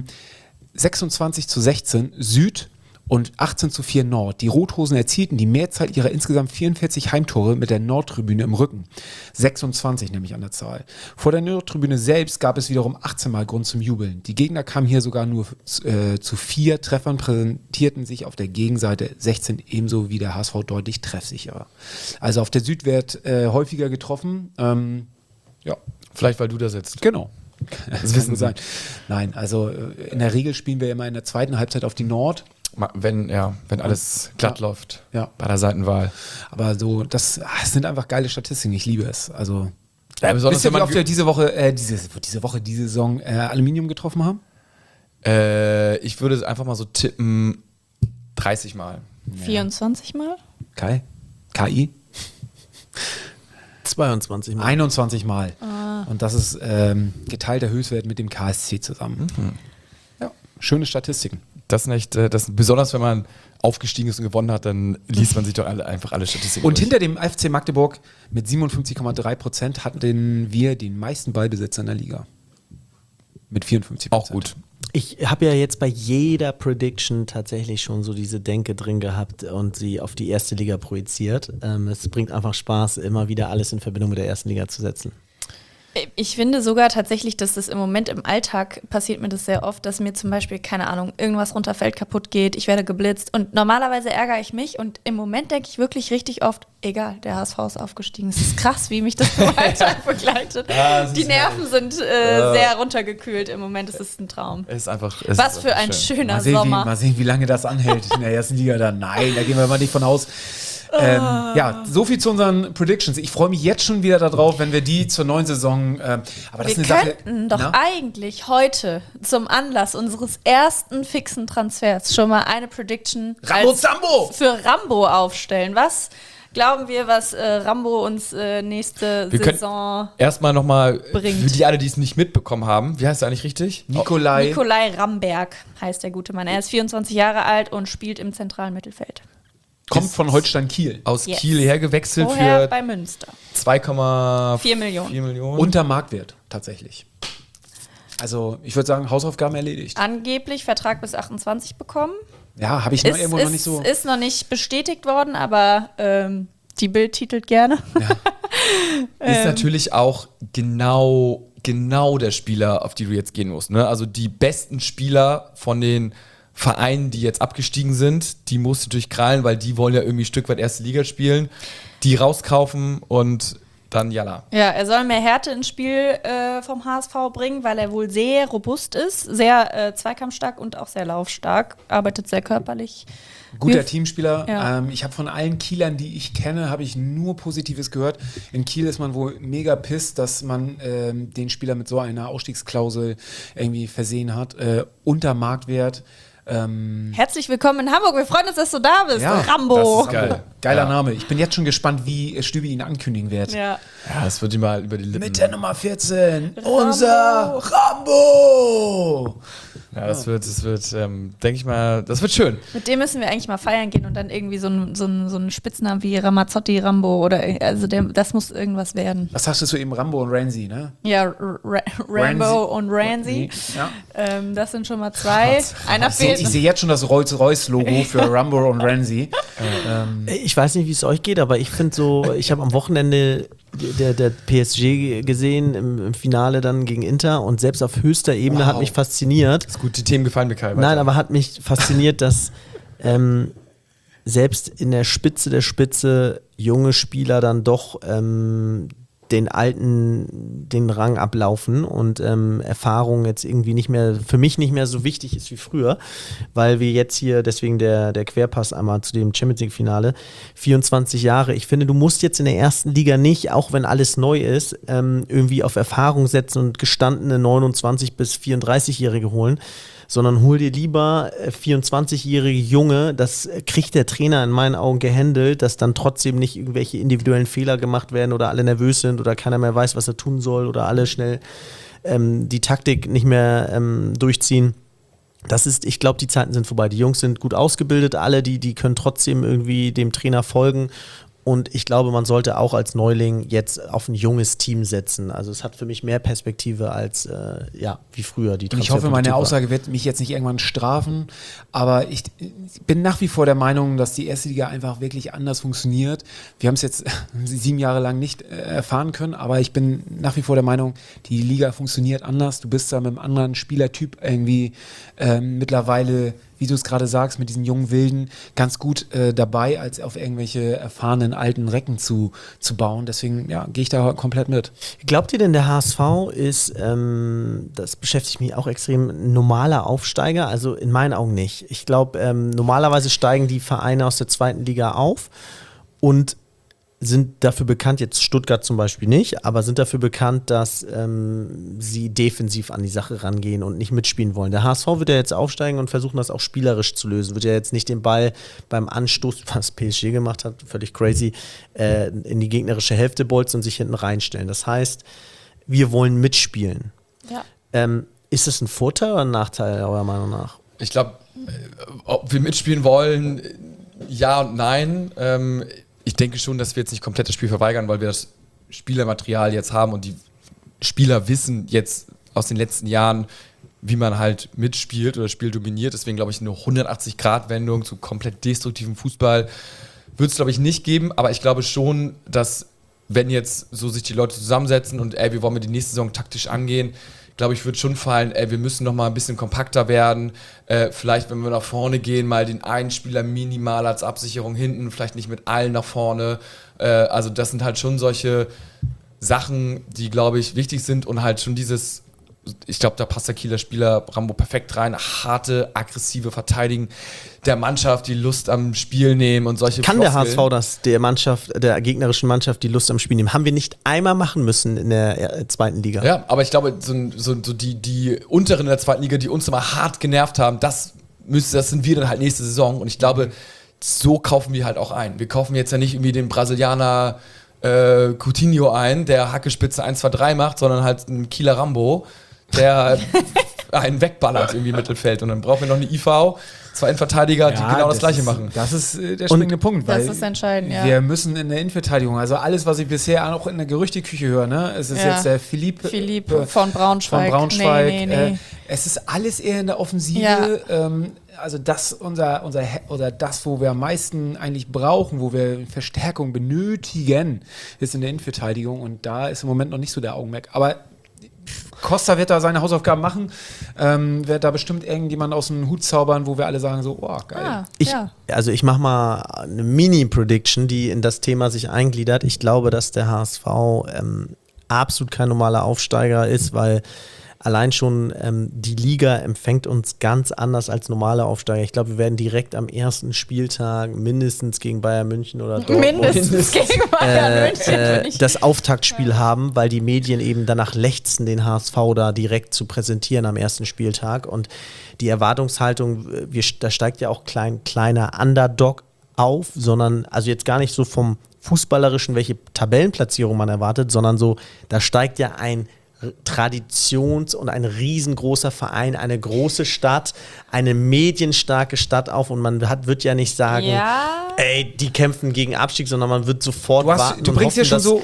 26:16 Süd und 18:4 Nord. Die Rothosen erzielten die Mehrzahl ihrer insgesamt 44 Heimtore mit der Nordtribüne im Rücken. 26 nämlich an der Zahl. Vor der Nordtribüne selbst gab es wiederum 18 Mal Grund zum Jubeln. Die Gegner kamen hier sogar nur zu 4 Treffern, präsentierten sich auf der Gegenseite 16 ebenso wie der HSV deutlich treffsicherer. Also auf der Süd wird häufiger getroffen. Ja, Vielleicht, weil du da sitzt. genau. Das wissen kann Sie. sein. Nein, also in der Regel spielen wir immer in der zweiten Halbzeit auf die Nord. Wenn alles glatt läuft Ja. bei der Seitenwahl. Aber so, das sind einfach geile Statistiken. Ich liebe es. Also, Ja, besonders wisst ihr, wenn wie man oft wir diese Saison Aluminium getroffen haben? ich würde einfach mal so tippen 30 Mal. 24 Mal? Kai? KI? 22 Mal. 21 Mal. Und das ist geteilter Höchstwert mit dem KSC zusammen. Ja, schöne Statistiken. Das ist echt, besonders wenn man aufgestiegen ist und gewonnen hat, dann liest man sich doch einfach alle Statistiken Und durch. hinter dem FC Magdeburg mit 57,3% hatten wir den meisten Ballbesitzer in der Liga. Mit 54%. Auch gut. Ich habe ja jetzt bei jeder Prediction tatsächlich schon so diese Denke drin gehabt und sie auf die erste Liga projiziert. Es bringt einfach Spaß, immer wieder alles in Verbindung mit der ersten Liga zu setzen. Ich finde sogar tatsächlich, dass das im Moment im Alltag passiert mir das sehr oft, dass mir zum Beispiel, keine Ahnung, irgendwas runterfällt, kaputt geht, ich werde geblitzt und normalerweise ärgere ich mich und im Moment denke ich wirklich richtig oft, egal, der HSV ist aufgestiegen. Es ist krass, wie mich das im Alltag begleitet. Die Nerven sind sehr runtergekühlt im Moment, es ist ein Traum. Es ist einfach, Was für ein schöner Sommer. Mal sehen, wie lange das anhält in der ersten Liga dann. Nein, da gehen wir mal nicht von aus. Ja, so viel zu unseren Predictions. Ich freue mich jetzt schon wieder darauf, wenn wir die zur neuen Saison. Aber das Wir ist eine könnten Sache. doch Na? eigentlich heute zum Anlass unseres ersten fixen Transfers schon mal eine Prediction Rambo Zambo! für Rambo aufstellen. Was glauben wir, was Rambo uns nächste Wir können Saison erstmal nochmal, bringt. für die alle, die es nicht mitbekommen haben, wie heißt er eigentlich richtig? Nikolai. Ramberg heißt der gute Mann. Er ist 24 Jahre alt und spielt im zentralen Mittelfeld. Kommt von Holstein Kiel. Aus Yes. Kiel hergewechselt Vorher für bei Münster. 2,4 4 Millionen. Unter Marktwert, tatsächlich. Also, ich würde sagen, Hausaufgaben erledigt. Angeblich Vertrag bis 28 bekommen. Ja, habe ich noch irgendwo noch nicht so. Ist noch nicht bestätigt worden, aber die Bild titelt gerne. ist natürlich auch genau der Spieler, auf die du jetzt gehen musst. Ne? Also die besten Spieler von den Vereinen, die jetzt abgestiegen sind, die musst du durchkrallen, weil die wollen ja irgendwie ein Stück weit erste Liga spielen, die rauskaufen und dann jalla. Ja, er soll mehr Härte ins Spiel vom HSV bringen, weil er wohl sehr robust ist, sehr zweikampfstark und auch sehr laufstark, arbeitet sehr körperlich. Guter Teamspieler. Ja. Ich habe von allen Kielern, die ich kenne, habe ich nur Positives gehört. In Kiel ist man wohl mega pisst, dass man den Spieler mit so einer Ausstiegsklausel irgendwie versehen hat. Unter Marktwert. Herzlich willkommen in Hamburg. Wir freuen uns, dass du da bist. Rambo. Das ist geil. Geiler Name. Ich bin jetzt schon gespannt, wie Stübi ihn ankündigen wird. Ja. Ja, das wird ihm mal über die Lippen. Mit der Nummer 14, unser Rambo! Ja, das wird, denke ich mal, das wird schön. Mit dem müssen wir eigentlich mal feiern gehen und dann irgendwie so einen Spitznamen wie Ramazzotti, Rambo oder also das muss irgendwas werden. Was sagst du zu ihm, Rambo und Ramsey, ne? Ja, Rambo und Ramsey. Ja. Das sind schon mal 2. Einer fehlt. Ich sehe jetzt schon das Rolls-Royce-Logo für Rambo und Ramsey. Ich weiß nicht, wie es euch geht, aber ich finde so, ich habe am Wochenende der PSG gesehen im Finale dann gegen Inter und selbst auf höchster Ebene hat mich fasziniert. Ist gut, die Themen gefallen mir, Kai. Nein, aber hat mich fasziniert, dass selbst in der Spitze der Spitze junge Spieler dann doch den Rang ablaufen und Erfahrung jetzt irgendwie für mich nicht mehr so wichtig ist wie früher, weil wir jetzt hier, deswegen der Querpass einmal zu dem Champions League Finale, 24 Jahre, ich finde, du musst jetzt in der ersten Liga nicht, auch wenn alles neu ist, irgendwie auf Erfahrung setzen und gestandene 29- bis 34-Jährige holen, sondern hol dir lieber 24-jährige Junge, das kriegt der Trainer in meinen Augen gehandelt, dass dann trotzdem nicht irgendwelche individuellen Fehler gemacht werden oder alle nervös sind oder keiner mehr weiß, was er tun soll oder alle schnell die Taktik nicht mehr durchziehen. Ich glaube, die Zeiten sind vorbei. Die Jungs sind gut ausgebildet, alle, die können trotzdem irgendwie dem Trainer folgen. Und ich glaube, man sollte auch als Neuling jetzt auf ein junges Team setzen. Also es hat für mich mehr Perspektive als wie früher die Transferpolitik. Und ich hoffe, meine Aussage wird mich jetzt nicht irgendwann strafen, aber ich bin nach wie vor der Meinung, dass die erste Liga einfach wirklich anders funktioniert. Wir haben es jetzt 7 Jahre lang nicht erfahren können, aber ich bin nach wie vor der Meinung, die Liga funktioniert anders. Du bist da mit einem anderen Spielertyp irgendwie mittlerweile, wie du es gerade sagst, mit diesen jungen Wilden ganz gut dabei, als auf irgendwelche erfahrenen alten Recken zu bauen. Deswegen gehe ich da komplett mit. Glaubt ihr denn, der HSV ist, das beschäftigt mich auch extrem, ein normaler Aufsteiger? Also in meinen Augen nicht. Ich glaube, normalerweise steigen die Vereine aus der 2. Liga auf und sind dafür bekannt, jetzt Stuttgart zum Beispiel nicht, aber sind dafür bekannt, dass sie defensiv an die Sache rangehen und nicht mitspielen wollen. Der HSV wird ja jetzt aufsteigen und versuchen, das auch spielerisch zu lösen. Wird ja jetzt nicht den Ball beim Anstoß, was PSG gemacht hat, völlig crazy, in die gegnerische Hälfte bolzen und sich hinten reinstellen. Das heißt, wir wollen mitspielen. Ja. Ist das ein Vorteil oder ein Nachteil, eurer Meinung nach? Ich glaube, ob wir mitspielen wollen, ja und nein. Ich denke schon, dass wir jetzt nicht komplett das Spiel verweigern, weil wir das Spielermaterial jetzt haben und die Spieler wissen jetzt aus den letzten Jahren, wie man halt mitspielt oder das Spiel dominiert. Deswegen glaube ich, eine 180-Grad-Wendung zu komplett destruktivem Fußball wird es, glaube ich, nicht geben. Aber ich glaube schon, dass wenn jetzt so sich die Leute zusammensetzen und wir wollen die nächste Saison taktisch angehen, glaube ich, wird schon fallen, wir müssen noch mal ein bisschen kompakter werden. Vielleicht, wenn wir nach vorne gehen, mal den einen Spieler minimal als Absicherung hinten, vielleicht nicht mit allen nach vorne. Also das sind halt schon solche Sachen, die, glaube ich, wichtig sind und halt schon dieses, ich glaube, da passt der Kieler Spieler Rambo perfekt rein, harte, aggressive Verteidigen der Mannschaft, die Lust am Spiel nehmen und solche Kann Floskeln. der HSV das der gegnerischen Mannschaft die Lust am Spiel nehmen? Haben wir nicht einmal machen müssen in der 2. Liga? Ja, aber ich glaube, so die Unteren in der 2. Liga, die uns immer hart genervt haben, das sind wir dann halt nächste Saison. Und ich glaube, so kaufen wir halt auch ein. Wir kaufen jetzt ja nicht irgendwie den Brasilianer Coutinho ein, der Hackespitze 1, 2, 3 macht, sondern halt einen Kieler Rambo, der einen wegballert irgendwie im Mittelfeld. Und dann brauchen wir noch eine IV, 2 Innenverteidiger, die genau das Gleiche machen. Das ist der springende Punkt. Das ist entscheidend, ja. Wir müssen in der Innenverteidigung, also alles, was ich bisher auch in der Gerüchteküche höre, ne? Es ist jetzt der Philippe von Braunschweig. Nee. Es ist alles eher in der Offensive. Ja. Also das das, wo wir am meisten eigentlich brauchen, wo wir Verstärkung benötigen, ist in der Innenverteidigung. Und da ist im Moment noch nicht so der Augenmerk. Aber Costa wird da seine Hausaufgaben machen, wird da bestimmt irgendjemand aus dem Hut zaubern, wo wir alle sagen so, oh, geil. Ich mache mal eine Mini-Prediction, die in das Thema sich eingliedert. Ich glaube, dass der HSV absolut kein normaler Aufsteiger ist, weil allein schon die Liga empfängt uns ganz anders als normale Aufsteiger. Ich glaube, wir werden direkt am ersten Spieltag mindestens gegen Bayern München oder Dortmund Mindestens gegen Bayern München. Das Auftaktspiel haben, weil die Medien eben danach lechzen, den HSV da direkt zu präsentieren am ersten Spieltag. Und die Erwartungshaltung, da steigt ja auch kleiner Underdog auf, sondern also jetzt gar nicht so vom Fußballerischen, welche Tabellenplatzierung man erwartet, sondern so, da steigt ja ein Traditions- und ein riesengroßer Verein, eine große Stadt, eine medienstarke Stadt auf und man wird ja nicht sagen, ey, die kämpfen gegen Abstieg, sondern man wird sofort warten du bringst ja schon so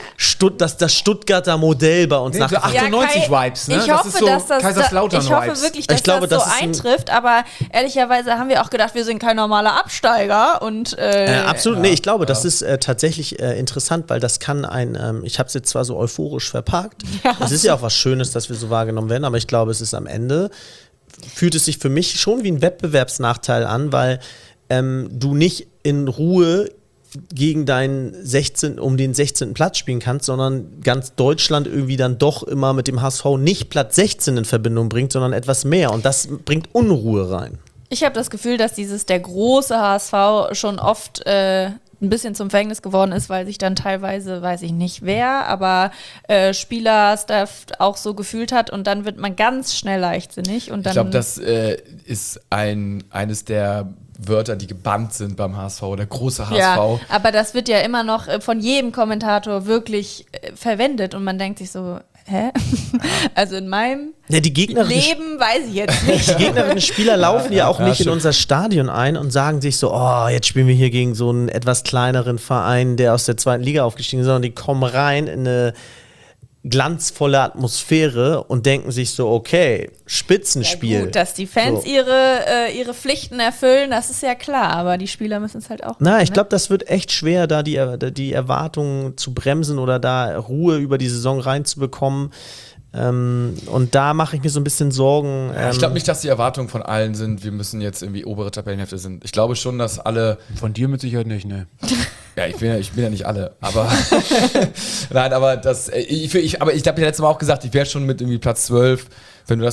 So 98-Vibes, ne? Ich hoffe, dass das Kaiserslautern-Vibes. Ich hoffe wirklich, dass das so eintrifft, aber ehrlicherweise haben wir auch gedacht, wir sind kein normaler Absteiger und absolut, nee, ich glaube, das ist tatsächlich interessant, weil das kann ich habe es jetzt zwar so euphorisch verpackt, das ist ja auch was Schönes, dass wir so wahrgenommen werden, aber ich glaube, es ist am Ende, fühlt es sich für mich schon wie ein Wettbewerbsnachteil an, weil du nicht in Ruhe gegen um den 16. Platz spielen kannst, sondern ganz Deutschland irgendwie dann doch immer mit dem HSV nicht Platz 16 in Verbindung bringt, sondern etwas mehr und das bringt Unruhe rein. Ich habe das Gefühl, dass der große HSV schon oft ein bisschen zum Verhängnis geworden ist, weil sich dann teilweise, weiß ich nicht wer, aber Spieler, Staff auch so gefühlt hat und dann wird man ganz schnell leichtsinnig. Und dann ich glaube, das ist eines der Wörter, die gebannt sind beim HSV, der große HSV. Ja, aber das wird ja immer noch von jedem Kommentator wirklich verwendet und man denkt sich so, hä? Also in meinem Leben weiß ich jetzt nicht. Die gegnerischen Spieler laufen ja auch nicht in unser Stadion ein und sagen sich so, oh, jetzt spielen wir hier gegen so einen etwas kleineren Verein, der aus der 2. Liga aufgestiegen ist, sondern die kommen rein in eine glanzvolle Atmosphäre und denken sich so, okay, Spitzenspiel. Ja gut, dass die Fans ihre Pflichten erfüllen, das ist ja klar, aber die Spieler müssen es halt auch machen. Ich glaube, das wird echt schwer, da die Erwartungen zu bremsen oder da Ruhe über die Saison reinzubekommen. Und da mache ich mir so ein bisschen Sorgen. Ich glaube nicht, dass die Erwartungen von allen sind, wir müssen jetzt irgendwie obere Tabellenhälfte sind. Ich glaube schon, dass alle... Von dir mit Sicherheit nicht, ne? Ja, ich bin ja nicht alle, aber nein, aber ich habe ja letztes Mal auch gesagt, ich wäre schon mit irgendwie Platz 12, wenn du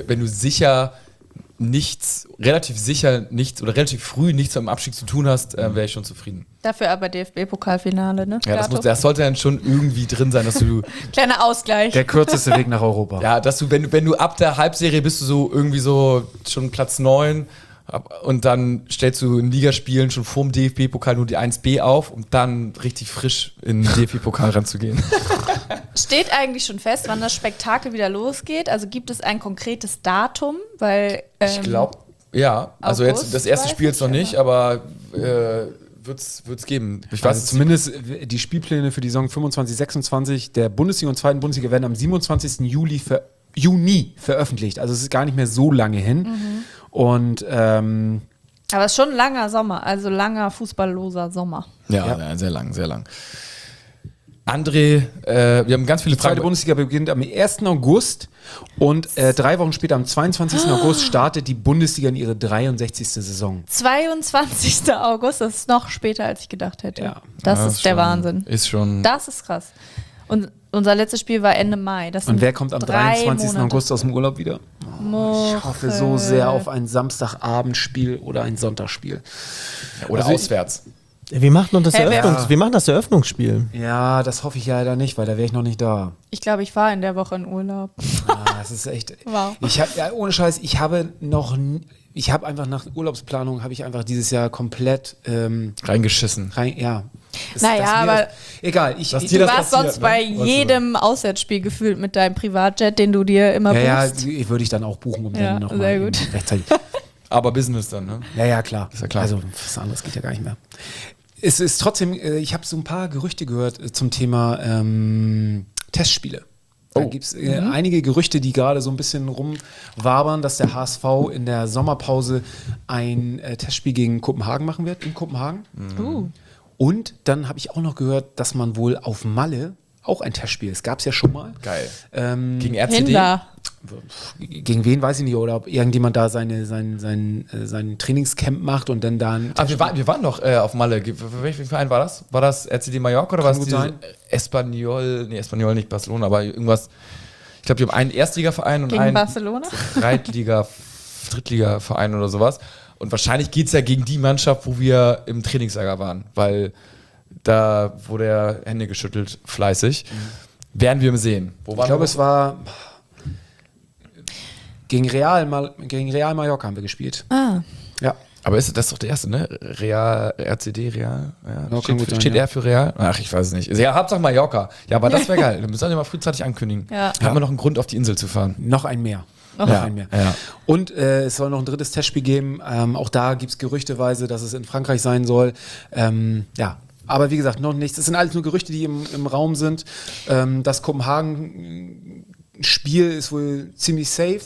relativ sicher nichts oder relativ früh nichts mit dem Abstieg zu tun hast, wäre ich schon zufrieden. Dafür aber DFB-Pokalfinale, ne? Ja, das sollte dann schon irgendwie drin sein, dass du... Kleiner Ausgleich. Der kürzeste Weg nach Europa. Ja, dass du, wenn du ab der Halbserie bist du so irgendwie so schon Platz 9 und dann stellst du in Ligaspielen schon vorm DFB-Pokal nur die 1B auf, um dann richtig frisch in den DFB-Pokal ranzugehen. Steht eigentlich schon fest, wann das Spektakel wieder losgeht? Also gibt es ein konkretes Datum? Weil ich glaube, ja. Also August, jetzt das erste Spiel jetzt noch nicht, aber wird's geben. Ich weiß zumindest die Spielpläne für die Saison 25/26 der Bundesliga und 2. Bundesliga werden am 27. Juni veröffentlicht. Also es ist gar nicht mehr so lange hin. Und aber es ist schon ein langer Sommer, also langer fußballloser Sommer. Ja, sehr lang, sehr lang. André, wir haben ganz viele Die 2. Fragen. Bundesliga beginnt am 1. August und 3 Wochen später, am 22. August, startet die Bundesliga in ihre 63. Saison. 22. August, das ist noch später, als ich gedacht hätte. Ja. Das ist der Wahnsinn. Ist schon. Das ist krass. Und unser letztes Spiel war Ende Mai. Und wer kommt am 23. August aus dem Urlaub wieder? Ich hoffe so sehr auf ein Samstagabendspiel oder ein Sonntagsspiel. Oder auswärts. Wir machen das Eröffnungsspiel. Ja, das hoffe ich leider nicht, weil da wäre ich noch nicht da. Ich glaube, ich war in der Woche in Urlaub. Das ist echt. Wow. Ohne Scheiß, ich habe einfach nach Urlaubsplanung dieses Jahr komplett Reingeschissen. Aber egal. du warst sonst bei jedem Auswärtsspiel gefühlt mit deinem Privatjet, den du dir immer buchst. Ja, würde ich dann auch buchen, um dann noch sehr mal gut. rechtzeitig. Aber Business dann, ne? Ja, klar. Ist ja klar. Also was anderes geht ja gar nicht mehr. Es ist trotzdem, ich habe so ein paar Gerüchte gehört zum Thema Testspiele. Da gibt es einige Gerüchte, die gerade so ein bisschen rumwabern, dass der HSV in der Sommerpause ein Testspiel gegen Kopenhagen machen wird, in Kopenhagen. Und dann habe ich auch noch gehört, dass man wohl auf Malle auch ein Testspiel, das gab es ja schon mal. Geil. Gegen RCD? Hinder. Gegen wen, weiß ich nicht, oder ob irgendjemand da sein Trainingscamp macht und dann da wir waren doch auf Malle. Welcher Verein war das? War das RCD Mallorca oder war es gut sein. Espanyol? Nee, Espanyol nicht, Barcelona, aber irgendwas. Ich glaube, die haben einen Erstligaverein und Gegen einen Barcelona? Drittligaverein oder sowas. Und wahrscheinlich geht es ja gegen die Mannschaft, wo wir im Trainingslager waren, weil da wurde er Hände geschüttelt, fleißig. Werden wir sehen. Ich glaube, es war gegen Real Mallorca haben wir gespielt. Ah. Ja. Aber das ist doch der erste, ne? Real, RCD, Real. Ja, Ja, steht er für Real? Ach, ich weiß es nicht. Ja, Hauptsache Mallorca. Ja, aber das wäre geil. Wir müssen ja mal frühzeitig ankündigen. Ja. Da haben wir noch einen Grund, auf die Insel zu fahren. Noch ein mehr. Ja. Und es soll noch ein drittes Testspiel geben. Auch da gibt es gerüchteweise, dass es in Frankreich sein soll. Aber wie gesagt, noch nichts. Das sind alles nur Gerüchte, die im Raum sind. Das Kopenhagen-Spiel ist wohl ziemlich safe.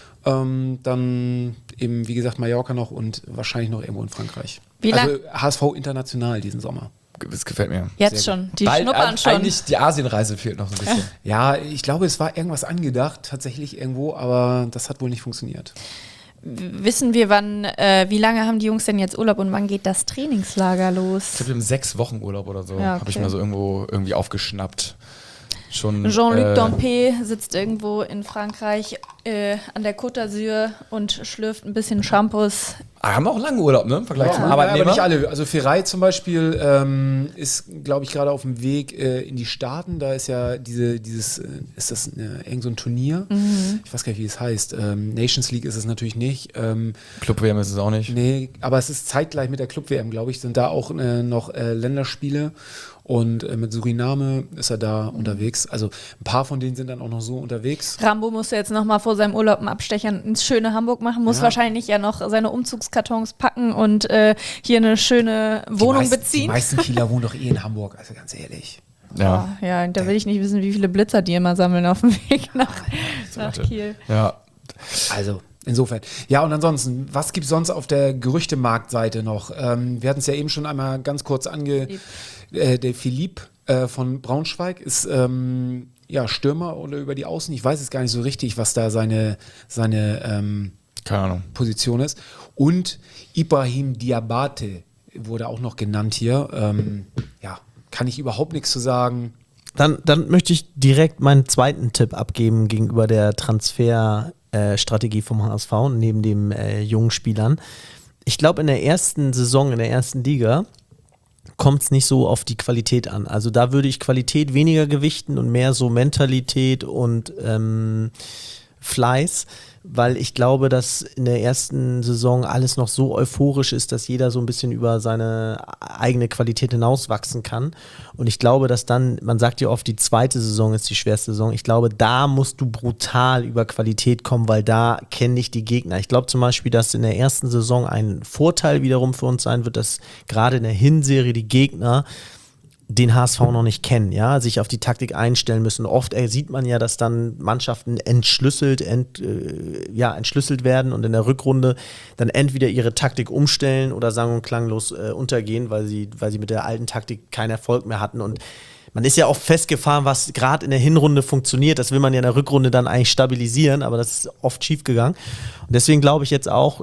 Dann eben, wie gesagt, Mallorca noch und wahrscheinlich noch irgendwo in Frankreich. Also HSV international diesen Sommer. Das gefällt mir. Jetzt schon. Die schnuppern schon. Eigentlich die Asienreise fehlt noch so ein bisschen. Ja, ich glaube, es war irgendwas angedacht, tatsächlich irgendwo, aber das hat wohl nicht funktioniert. Wissen wir, wie lange haben die Jungs denn jetzt Urlaub und wann geht das Trainingslager los? Ich glaube, wir haben 6 Wochen Urlaub oder so. Ja, okay. Habe ich mal so irgendwie aufgeschnappt. Jean-Luc Dompe sitzt irgendwo in Frankreich an der Côte d'Azur und schlürft ein bisschen Shampoos. Haben auch lange Urlaub, ne? Im Vergleich zum aber Arbeitnehmer. nicht alle. Also Ferrei zum Beispiel ist, glaube ich, gerade auf dem Weg in die Staaten. Da ist ja ist das irgend so ein Turnier? Ich weiß gar nicht, wie es heißt. Nations League ist es natürlich nicht. Club-WM ist es auch nicht. Nee, aber es ist zeitgleich mit der Club-WM, glaube ich, sind da auch noch Länderspiele. Und mit Suriname ist er da unterwegs. Also ein paar von denen sind dann auch noch so unterwegs. Rambo musste jetzt nochmal vor seinem Urlaub einen Abstecher ins schöne Hamburg machen, muss wahrscheinlich ja noch seine Umzugskartons packen und hier eine schöne Wohnung beziehen. Die meisten Kieler wohnen doch in Hamburg, also ganz ehrlich. Ja. Ja, da will ich nicht wissen, wie viele Blitzer die immer sammeln auf dem Weg nach Kiel. Ja. Also insofern. Ja, und ansonsten, was gibt es sonst auf der Gerüchtemarktseite noch? Wir hatten es ja eben schon einmal ganz kurz der Philippe von Braunschweig ist Stürmer oder über die Außen. Ich weiß jetzt gar nicht so richtig, was da seine keine Ahnung. Position ist. Und Ibrahim Diabate wurde auch noch genannt hier. Kann ich überhaupt nichts zu sagen. Dann möchte ich direkt meinen zweiten Tipp abgeben gegenüber der Transferstrategie vom HSV neben den jungen Spielern. Ich glaube, in der ersten Saison, in der ersten Liga, kommt es nicht so auf die Qualität an. Also da würde ich Qualität weniger gewichten und mehr so Mentalität und Fleiß, weil ich glaube, dass in der ersten Saison alles noch so euphorisch ist, dass jeder so ein bisschen über seine eigene Qualität hinauswachsen kann. Und ich glaube, dass dann, man sagt ja oft, die zweite Saison ist die schwerste Saison. Ich glaube, da musst du brutal über Qualität kommen, weil da kennen dich die Gegner. Ich glaube zum Beispiel, dass in der ersten Saison ein Vorteil wiederum für uns sein wird, dass gerade in der Hinserie die Gegner den HSV noch nicht kennen, ja, sich auf die Taktik einstellen müssen. Oft sieht man ja, dass dann Mannschaften entschlüsselt werden und in der Rückrunde dann entweder ihre Taktik umstellen oder sang- und klanglos untergehen, weil sie mit der alten Taktik keinen Erfolg mehr hatten. Und man ist ja oft festgefahren, was gerade in der Hinrunde funktioniert. Das will man ja in der Rückrunde dann eigentlich stabilisieren, aber das ist oft schief gegangen. Und deswegen glaube ich jetzt auch,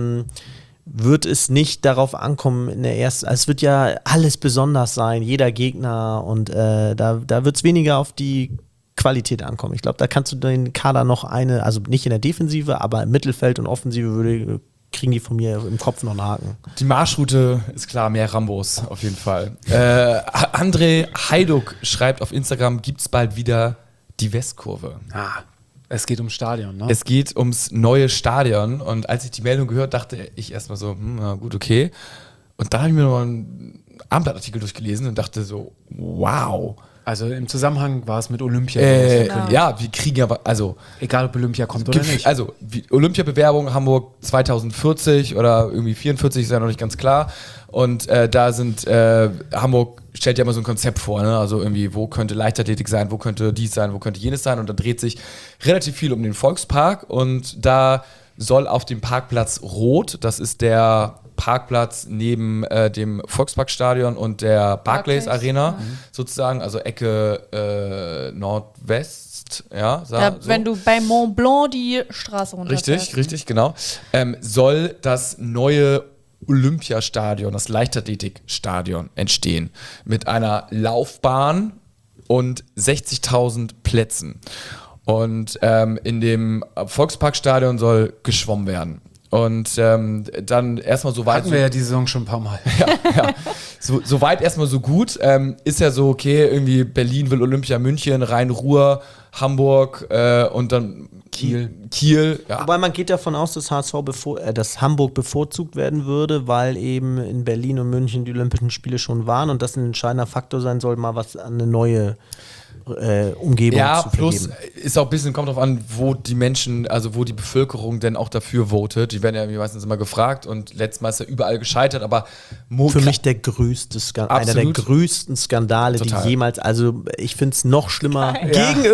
wird es nicht darauf ankommen in der ersten, also es wird ja alles besonders sein, jeder Gegner und da wird es weniger auf die Qualität ankommen. Ich glaube, da kannst du den Kader noch also nicht in der Defensive, aber im Mittelfeld und Offensive kriegen die von mir im Kopf noch einen Haken. Die Marschroute ist klar, mehr Rambos auf jeden Fall. André Heiduk schreibt auf Instagram, gibt es bald wieder die Westkurve? Es geht ums Stadion, ne? Es geht ums neue Stadion und als ich die Meldung gehört, dachte ich erstmal so, na gut, okay. Und dann habe ich mir noch einen Abendblattartikel durchgelesen und dachte so, wow. Also im Zusammenhang war es mit Olympia. Ja, wir kriegen aber, also egal ob Olympia kommt oder nicht. Also Olympia-Bewerbung Hamburg 2040 oder irgendwie 44, ist ja noch nicht ganz klar. Und da sind, Hamburg stellt ja immer so ein Konzept vor, ne? Also irgendwie, wo könnte Leichtathletik sein, wo könnte dies sein, wo könnte jenes sein. Und da dreht sich relativ viel um den Volkspark. Und da soll auf dem Parkplatz Rot, das ist der Parkplatz neben dem Volksparkstadion und der Barclays Arena sozusagen, also Ecke Nordwest, ja. So. Wenn du bei Mont Blanc die Straße runterfährst. Richtig, genau. Soll das neue Olympiastadion, das Leichtathletikstadion entstehen mit einer Laufbahn und 60.000 Plätzen. Und in dem Volksparkstadion soll geschwommen werden. Und dann erstmal so weit. Hatten wir ja die Saison schon ein paar Mal. Ja. So weit erstmal so gut. Ist ja so, okay, irgendwie Berlin will Olympia, München, Rhein-Ruhr, Hamburg und dann Kiel. Ja. Wobei man geht davon aus, dass dass Hamburg bevorzugt werden würde, weil eben in Berlin und München die Olympischen Spiele schon waren und das ein entscheidender Faktor sein soll, mal was an eine neue Umgebung zu vergeben. Plus ist auch ein bisschen, kommt drauf an, wo die Menschen, also wo die Bevölkerung denn auch dafür votet. Die werden ja meistens immer gefragt und letztes Mal ist ja überall gescheitert, aber für mich der größte einer der größten Skandale, Total. die jemals, also ich finde es noch schlimmer, gegen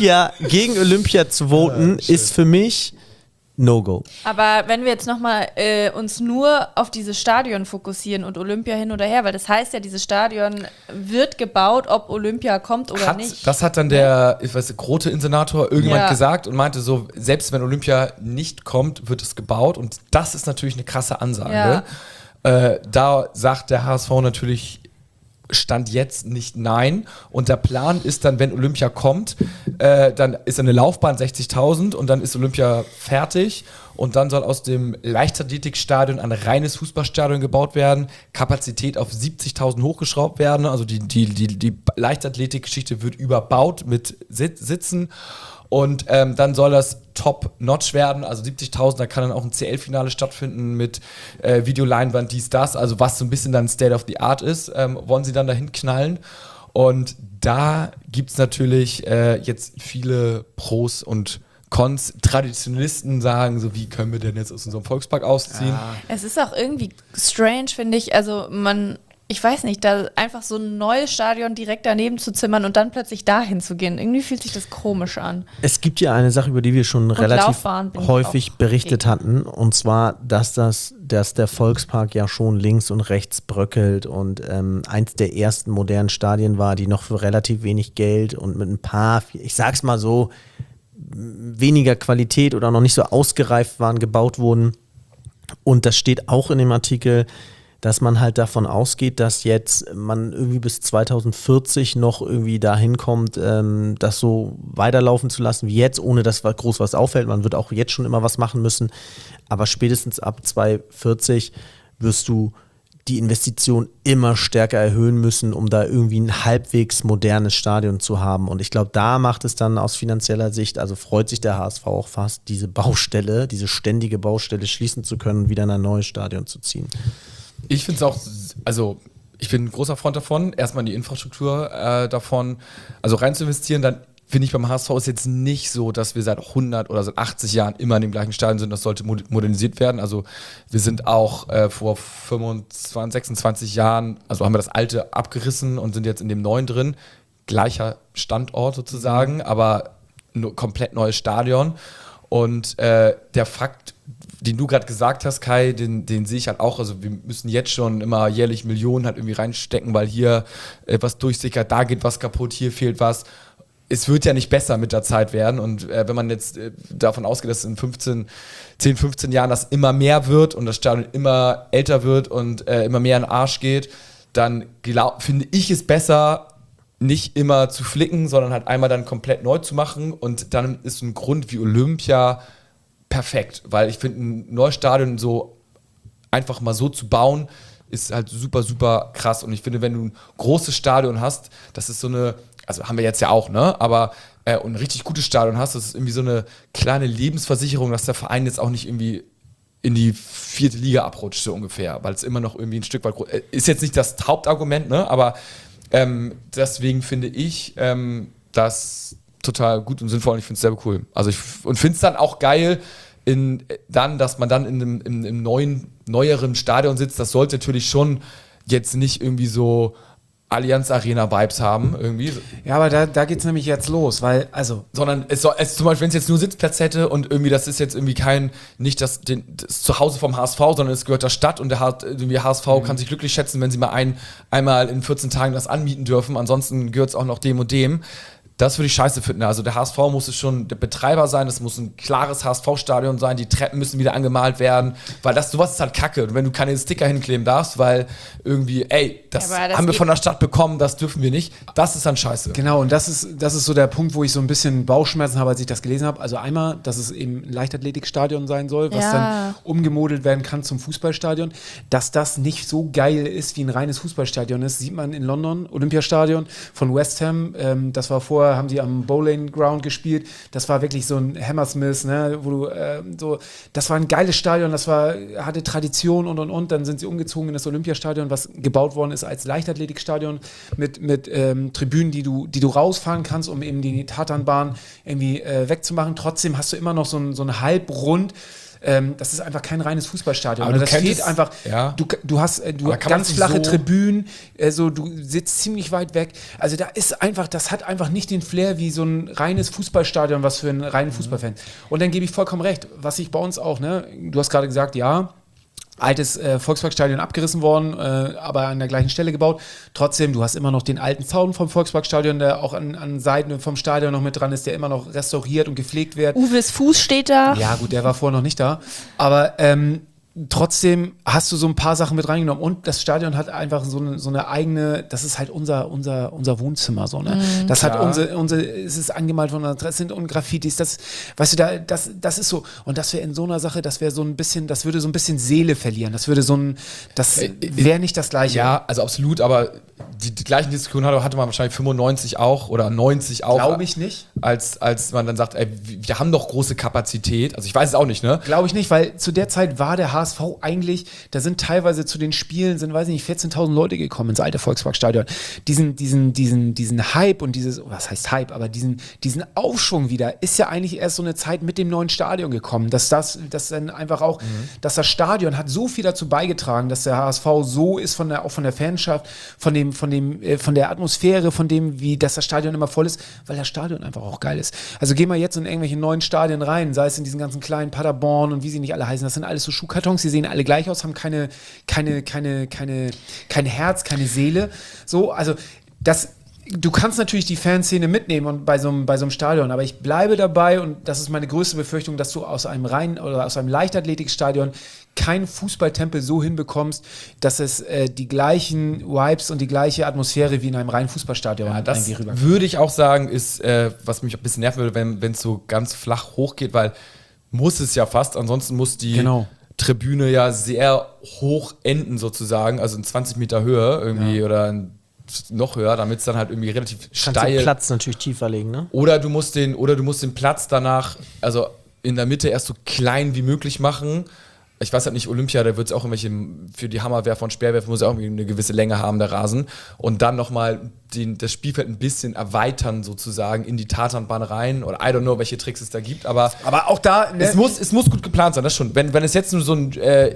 Olympia zu voten, ist für mich No-Go. Aber wenn wir jetzt nochmal uns nur auf dieses Stadion fokussieren und Olympia hin oder her, weil das heißt ja, dieses Stadion wird gebaut, ob Olympia kommt oder nicht. Das hat dann der, Grote-Insenator irgendjemand gesagt und meinte so, selbst wenn Olympia nicht kommt, wird es gebaut und das ist natürlich eine krasse Ansage. Ja. Da sagt der HSV natürlich Stand jetzt nicht nein. Und der Plan ist dann, wenn Olympia kommt, dann ist eine Laufbahn 60.000 und dann ist Olympia fertig. Und dann soll aus dem Leichtathletikstadion ein reines Fußballstadion gebaut werden, Kapazität auf 70.000 hochgeschraubt werden. Also die Leichtathletikgeschichte wird überbaut mit Sitzen. Und dann soll das top-notch werden, also 70.000, da kann dann auch ein CL-Finale stattfinden mit Videoleinwand, dies, das, also was so ein bisschen dann State of the Art ist, wollen sie dann dahin knallen. Und da gibt es natürlich jetzt viele Pros und Cons. Traditionalisten sagen, so wie können wir denn jetzt aus unserem Volkspark ausziehen? Ja. Es ist auch irgendwie strange, finde ich, also ich weiß nicht, da einfach so ein neues Stadion direkt daneben zu zimmern und dann plötzlich dahin zu gehen. Irgendwie fühlt sich das komisch an. Es gibt ja eine Sache, über die wir schon relativ häufig berichtet hatten, und zwar, dass der Volkspark ja schon links und rechts bröckelt und eins der ersten modernen Stadien war, die noch für relativ wenig Geld und mit ein paar, ich sag's mal so, weniger Qualität oder noch nicht so ausgereift waren, gebaut wurden. Und das steht auch in dem Artikel, dass man halt davon ausgeht, dass jetzt man irgendwie bis 2040 noch irgendwie dahin kommt, das so weiterlaufen zu lassen wie jetzt, ohne dass groß was auffällt. Man wird auch jetzt schon immer was machen müssen, aber spätestens ab 2040 wirst du die Investition immer stärker erhöhen müssen, um da irgendwie ein halbwegs modernes Stadion zu haben. Und ich glaube, da macht es dann aus finanzieller Sicht, also freut sich der HSV auch fast, diese ständige Baustelle schließen zu können und wieder in ein neues Stadion zu ziehen. Ich finde es auch, also ich bin ein großer Freund davon, erstmal in die Infrastruktur davon, also rein zu investieren, dann finde ich beim HSV ist jetzt nicht so, dass wir seit 100 oder seit 80 Jahren immer in dem gleichen Stadion sind, das sollte modernisiert werden, also wir sind auch vor 25, 26 Jahren, also haben wir das alte abgerissen und sind jetzt in dem neuen drin, gleicher Standort sozusagen, aber komplett neues Stadion und der Fakt, den du gerade gesagt hast, Kai, den sehe ich halt auch. Also wir müssen jetzt schon immer jährlich Millionen halt irgendwie reinstecken, weil hier was durchsickert, da geht was kaputt, hier fehlt was. Es wird ja nicht besser mit der Zeit werden. Und wenn man jetzt davon ausgeht, dass in 10, 15 Jahren das immer mehr wird und das Stadion immer älter wird und immer mehr in den Arsch geht, dann finde ich es besser, nicht immer zu flicken, sondern halt einmal dann komplett neu zu machen. Und dann ist ein Grund wie Olympia perfekt, weil ich finde, ein neues Stadion so einfach mal so zu bauen, ist halt super, super krass. Und ich finde, wenn du ein großes Stadion hast, das ist so eine, also haben wir jetzt ja auch, ne? Aber und ein richtig gutes Stadion hast, das ist irgendwie so eine kleine Lebensversicherung, dass der Verein jetzt auch nicht irgendwie in die 4. Liga abrutscht, so ungefähr, weil es immer noch irgendwie ein Stück weit ist jetzt nicht das Hauptargument, ne? Aber deswegen finde ich das total gut und sinnvoll und ich finde es sehr cool. Also und finde es dann auch geil, dass man dann in einem neueren Stadion sitzt. Das sollte natürlich schon jetzt nicht irgendwie so Allianz Arena Vibes haben irgendwie. Ja, aber da geht es nämlich jetzt los, weil, sondern es zum Beispiel, wenn es jetzt nur Sitzplatz hätte und irgendwie das ist jetzt irgendwie nicht das Zuhause vom HSV, sondern es gehört der Stadt und der HSV kann sich glücklich schätzen, wenn sie mal einmal in 14 Tagen das anmieten dürfen. Ansonsten gehört es auch noch dem und dem. Das würde ich scheiße finden. Also der HSV muss es schon der Betreiber sein, es muss ein klares HSV-Stadion sein, die Treppen müssen wieder angemalt werden, weil sowas ist halt Kacke. Und wenn du keine Sticker hinkleben darfst, weil irgendwie, das haben wir von der Stadt bekommen, das dürfen wir nicht, das ist dann scheiße. Genau, und das ist so der Punkt, wo ich so ein bisschen Bauchschmerzen habe, als ich das gelesen habe. Also einmal, dass es eben ein Leichtathletikstadion sein soll, was dann umgemodelt werden kann zum Fußballstadion. Dass das nicht so geil ist, wie ein reines Fußballstadion ist, sieht man in London, Olympiastadion von West Ham. Das war vorher, haben sie am Bowling Ground gespielt. Das war wirklich so ein Hammersmith, ne, wo du das war ein geiles Stadion, hatte Tradition und. Dann sind sie umgezogen in das Olympiastadion, was gebaut worden ist als Leichtathletikstadion mit Tribünen, die du rausfahren kannst, um eben die Tatanbahn irgendwie wegzumachen. Trotzdem hast du immer noch so ein Halbrund. Das ist einfach kein reines Fußballstadion. Aber das fehlt einfach. Ja. Du hast ganz flache Tribünen, du sitzt ziemlich weit weg. Also das hat einfach nicht den Flair wie so ein reines Fußballstadion, was für einen reinen Fußballfan. Und dann gebe ich vollkommen recht, was ich bei uns auch, ne? Du hast gerade gesagt, ja, altes Volksparkstadion abgerissen worden, aber an der gleichen Stelle gebaut. Trotzdem, du hast immer noch den alten Zaun vom Volksparkstadion, der auch an Seiten vom Stadion noch mit dran ist, der immer noch restauriert und gepflegt wird. Uwes Fuß steht da. Ja gut, der war vorher noch nicht da. Aber trotzdem hast du so ein paar Sachen mit reingenommen und das Stadion hat einfach so eine eigene, das ist halt unser Wohnzimmer so, ne? Das hat es ist angemalt von das sind Graffitis, das, weißt du, das ist so, und das wäre in so einer Sache, das würde so ein bisschen Seele verlieren, das wäre nicht das Gleiche. Ja, also absolut, aber die gleichen Diskussionen hatte man wahrscheinlich 95 auch oder 90 auch. Glaube ich nicht. Als man dann sagt, wir haben doch große Kapazität, also ich weiß es auch nicht, ne? Glaube ich nicht, weil zu der Zeit war der HSV eigentlich, da sind teilweise zu den Spielen, weiß ich nicht, 14.000 Leute gekommen ins alte Volksparkstadion. Diesen Hype und was heißt Hype, aber diesen Aufschwung wieder, ist ja eigentlich erst so eine Zeit mit dem neuen Stadion gekommen, dass dann einfach auch, dass das Stadion hat so viel dazu beigetragen, dass der HSV so ist auch von der Fanschaft, von der Atmosphäre, von dem, wie das Stadion immer voll ist, weil das Stadion einfach auch geil ist. Also gehen wir jetzt in irgendwelche neuen Stadien rein, sei es in diesen ganzen kleinen Paderborn und wie sie nicht alle heißen, das sind alles so Schuhkartons, die sehen alle gleich aus, haben kein Herz, keine Seele. So, also du kannst natürlich die Fanszene mitnehmen und bei so einem Stadion, aber ich bleibe dabei und das ist meine größte Befürchtung, dass du aus einem Leichtathletikstadion keinen Fußballtempel so hinbekommst, dass es die gleichen Vibes und die gleiche Atmosphäre wie in einem reinen Fußballstadion das würde ich auch sagen, ist, was mich ein bisschen nerven würde, wenn es so ganz flach hochgeht, weil muss es ja fast, ansonsten muss die Tribüne ja sehr hoch enden sozusagen, also in 20 Meter Höhe irgendwie oder noch höher, damit es dann halt irgendwie relativ steil... Kannst den Platz natürlich tiefer legen, ne? Oder du musst den Platz danach, also in der Mitte erst so klein wie möglich machen. Ich weiß halt nicht, Olympia, da wird es auch irgendwelche, für die Hammerwerfer und Speerwerfer muss ja auch irgendwie eine gewisse Länge haben, der Rasen. Und dann nochmal das Spielfeld ein bisschen erweitern sozusagen in die Tatanbahn rein. Oder I don't know, welche Tricks es da gibt. Aber auch da... Ne? Es muss gut geplant sein, das schon. Wenn es jetzt nur so ein,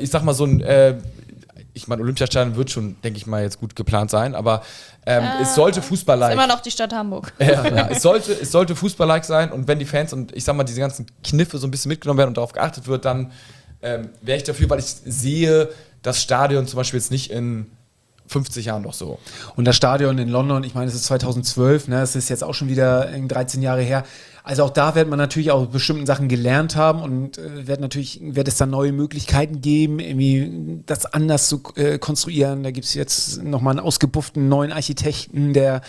ich meine, Olympiastadion wird schon, denke ich mal, jetzt gut geplant sein, aber es sollte Fußball-like. Ist immer noch die Stadt Hamburg. Es sollte Fußball-like sein und wenn die Fans und ich sag mal, diese ganzen Kniffe so ein bisschen mitgenommen werden und darauf geachtet wird, dann wäre ich dafür, weil ich sehe das Stadion zum Beispiel jetzt nicht in 50 Jahren noch so. Und das Stadion in London, ich meine, es ist 2012, ne, es ist jetzt auch schon wieder 13 Jahre her. Also auch da wird man natürlich auch bestimmten Sachen gelernt haben und wird es dann neue Möglichkeiten geben, irgendwie das anders zu konstruieren. Da gibt es jetzt nochmal einen ausgebufften neuen Architekten, der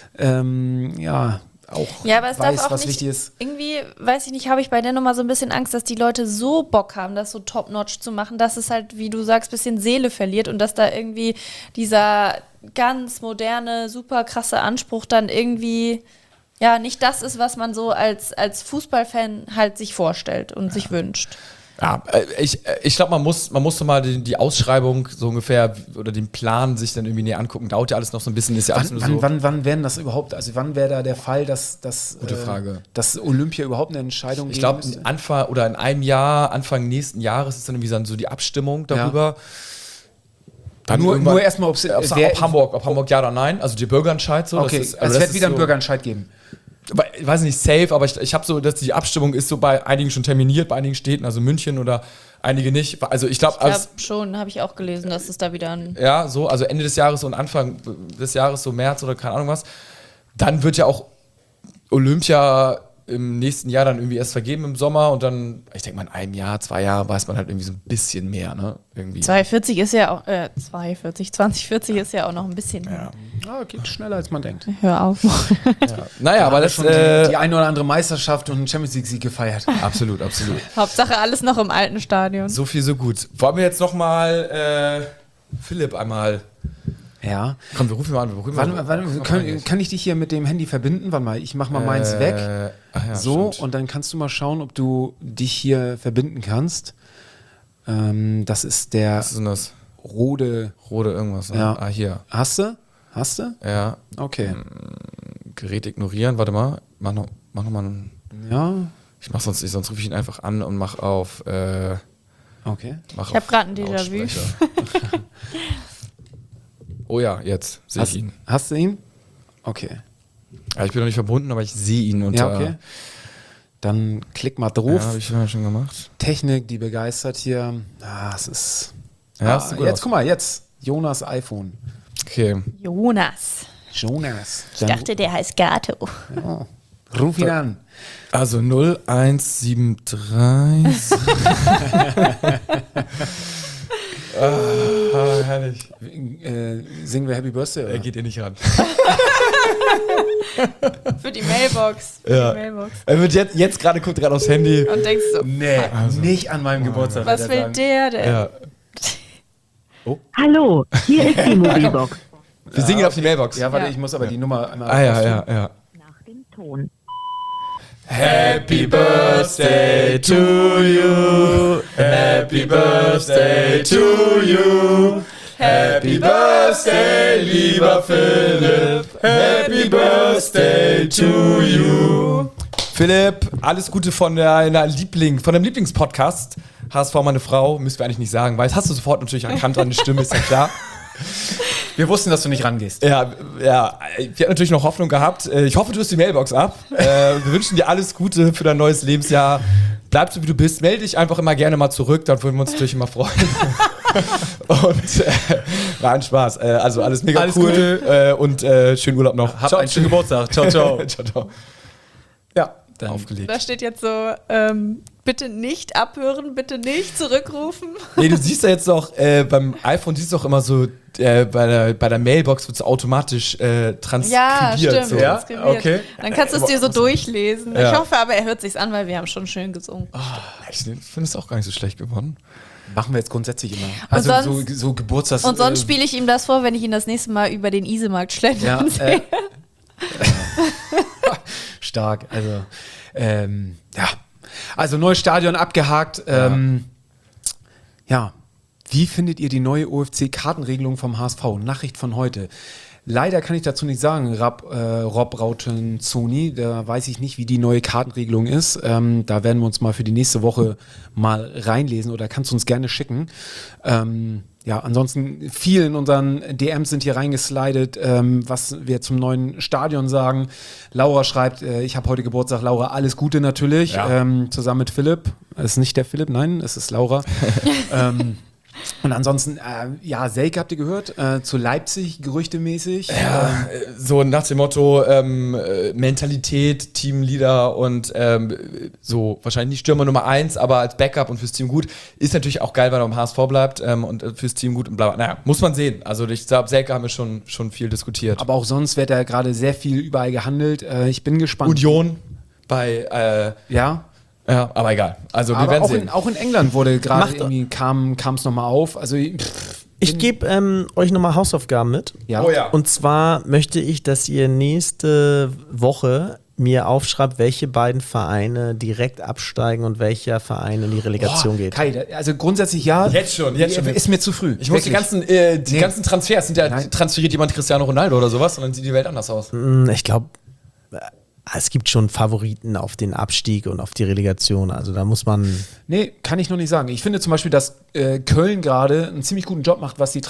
auch aber es weiß, darf auch was nicht, wichtig ist. Irgendwie, weiß ich nicht, habe ich bei der Nummer so ein bisschen Angst, dass die Leute so Bock haben, das so top-notch zu machen, dass es halt, wie du sagst, ein bisschen Seele verliert und dass da irgendwie dieser ganz moderne, super krasse Anspruch dann irgendwie nicht das ist, was man so als Fußballfan halt sich vorstellt und sich wünscht. Ja, ich glaube, man muss so mal die Ausschreibung so ungefähr oder den Plan sich dann irgendwie näher angucken. Dauert ja alles noch so ein bisschen. Ist ja alles nur so. Wann wäre das überhaupt? Also wann wäre da der Fall, dass Olympia überhaupt eine Entscheidung Ich glaube, Anfang oder in einem Jahr, Anfang nächsten Jahres ist dann irgendwie so die Abstimmung darüber. Ja. Nur erstmal, ob Hamburg ja oder nein. Also der Bürgerentscheid so. Okay, es wird wieder einen Bürgerentscheid geben. Ich weiß nicht, safe, aber ich habe so, dass die Abstimmung ist so bei einigen schon terminiert, bei einigen Städten, also München oder einige nicht. Also ich glaube schon, habe ich auch gelesen, dass es da wieder ein... Ja, so, also Ende des Jahres und Anfang des Jahres, so März oder keine Ahnung was. Dann wird ja auch Olympia im nächsten Jahr dann irgendwie erst vergeben im Sommer und dann, ich denke mal in einem Jahr, 2 Jahren weiß man halt irgendwie so ein bisschen mehr, ne? Irgendwie. 2040 ist ja auch, 2040 ist ja auch noch ein bisschen. Ja. Ja, geht schneller, als man denkt. Hör auf. Ja. Naja, aber das schon die eine oder andere Meisterschaft und einen Champions League-Sieg gefeiert. absolut, absolut. Hauptsache alles noch im alten Stadion. So viel, so gut. Wollen wir jetzt nochmal Philipp einmal. Ja. Komm, wir rufen ihn mal an. Warte mal, kann ich dich hier mit dem Handy verbinden? Warte mal, ich mach mal meins weg. Ach ja, So, stimmt. und dann kannst du mal schauen, ob du dich hier verbinden kannst. Das ist der Was ist denn das? Rode. Rode irgendwas. Ne? Ja. Ah, hier. Hast du? Hast du? Ja. Okay. Gerät ignorieren. Warte mal. Mach noch mal einen. Ja, Sonst rufe ich ihn einfach an und mach auf. okay. Ich habe gerade ein Déjà-vu. Oh ja, jetzt sehe ich ihn. Hast du ihn? Okay. Ja, ich bin noch nicht verbunden, aber ich sehe ihn unter. Ja, okay. Dann klick mal drauf. Ja, habe ich schon gemacht. Technik, die begeistert hier. Es ist. Ja, sieht gut jetzt aus. guck mal, jetzt. Jonas iPhone. Okay. Jonas. Jonas. Ich dachte, der heißt Gato. Ja. Ruf ihn an. Also 0173. Herrlich. Singen wir Happy Birthday? Oder? Er geht ihr nicht ran. Für die Mailbox. Ja. Er wird jetzt gerade guckt gerade aufs Handy. Und denkst so, Nee, nicht an meinem Geburtstag. was wird will er sagen. der denn? Ja. Hallo, hier ist die Mobilbox. Wir singen auf die Mailbox. Ja, warte, Ja. ich muss aber die Nummer einmal. Ja. Nach dem Ton. Happy Birthday to you. Happy Birthday to you. Happy Birthday, lieber Philipp. Happy Birthday to you. Philipp, alles Gute von deinem Lieblingspodcast. HSV, meine Frau, müssen wir eigentlich nicht sagen, weil das hast du sofort natürlich erkannt an der Stimme, ist ja klar. Wir wussten, dass du nicht rangehst. Ja, wir hatten natürlich noch Hoffnung gehabt. Ich hoffe, du hast die Mailbox ab. Wir wünschen dir alles Gute für dein neues Lebensjahr. Bleib so, wie du bist. Melde dich einfach immer gerne mal zurück, dann würden wir uns natürlich immer freuen. Und war ein Spaß. Also alles mega Alles cool. Und schönen Urlaub noch. Hab einen schönen Geburtstag. Ciao, ciao. Ciao, ciao. Ja, dann Aufgelegt. Da steht jetzt so, bitte nicht abhören, bitte nicht zurückrufen. Nee, du siehst ja jetzt auch, beim iPhone siehst du auch immer so, bei der Mailbox wird es automatisch transkribiert. Ja, stimmt. So. Ja? transkribiert. Okay. Dann kannst du es dir so durchlesen. Ja. Ich hoffe aber, er hört sich's an, weil wir haben schon schön gesungen. Ich finde es auch gar nicht so schlecht geworden. machen wir jetzt grundsätzlich immer. Also sonst- so Geburtstags... Und sonst spiele ich ihm das vor, wenn ich ihn das nächste Mal über den Isemarkt schlendern sehe. Stark, also ja. Also neues Stadion abgehakt. Ja, wie findet ihr die neue OFC-Kartenregelung vom HSV? Nachricht von heute. Leider kann ich dazu nicht sagen, Rob Rautenzoni, da weiß ich nicht, wie die neue Kartenregelung ist. Da werden wir uns mal für die nächste Woche mal reinlesen oder kannst du uns gerne schicken. Ja, ansonsten viel in unseren DMs sind hier reingeslidet, was wir zum neuen Stadion sagen. Laura schreibt, ich habe heute Geburtstag, Laura, alles Gute natürlich, Ja. zusammen mit Philipp. Es ist nicht der Philipp, nein, es ist Laura. Und ansonsten, ja, Selke habt ihr gehört, zu Leipzig, gerüchtemäßig. Ja, so nach dem Motto Mentalität, Teamleader und so wahrscheinlich nicht Stürmer Nummer 1, aber als Backup und fürs Team gut. Ist natürlich auch geil, weil er am HSV bleibt und fürs Team gut und bla. Naja, muss man sehen. Also ich glaube, Selke haben wir schon viel diskutiert. Aber auch sonst wird da gerade sehr viel überall gehandelt. Ich bin gespannt. Union bei, Ja. ja, aber egal. Also wir Aber werden auch sehen. auch in England wurde gerade Macht- irgendwie, kam es nochmal auf. Also, Ich gebe euch nochmal Hausaufgaben mit. ja. Oh ja. Und zwar möchte ich, dass ihr nächste Woche mir aufschreibt, welche beiden Vereine direkt absteigen und welcher Verein in die Relegation geht. Kai, also grundsätzlich ja. Jetzt schon. Ist mir zu früh. Ich muss die Wirklich. ganzen Transfers, sind ja Nein. transferiert jemand Cristiano Ronaldo oder sowas und dann sieht die Welt anders aus. Ich glaube, es gibt schon Favoriten auf den Abstieg und auf die Relegation. Also da muss man. Nee, kann ich noch nicht sagen. Ich finde zum Beispiel, dass Köln gerade einen ziemlich guten Job macht, was den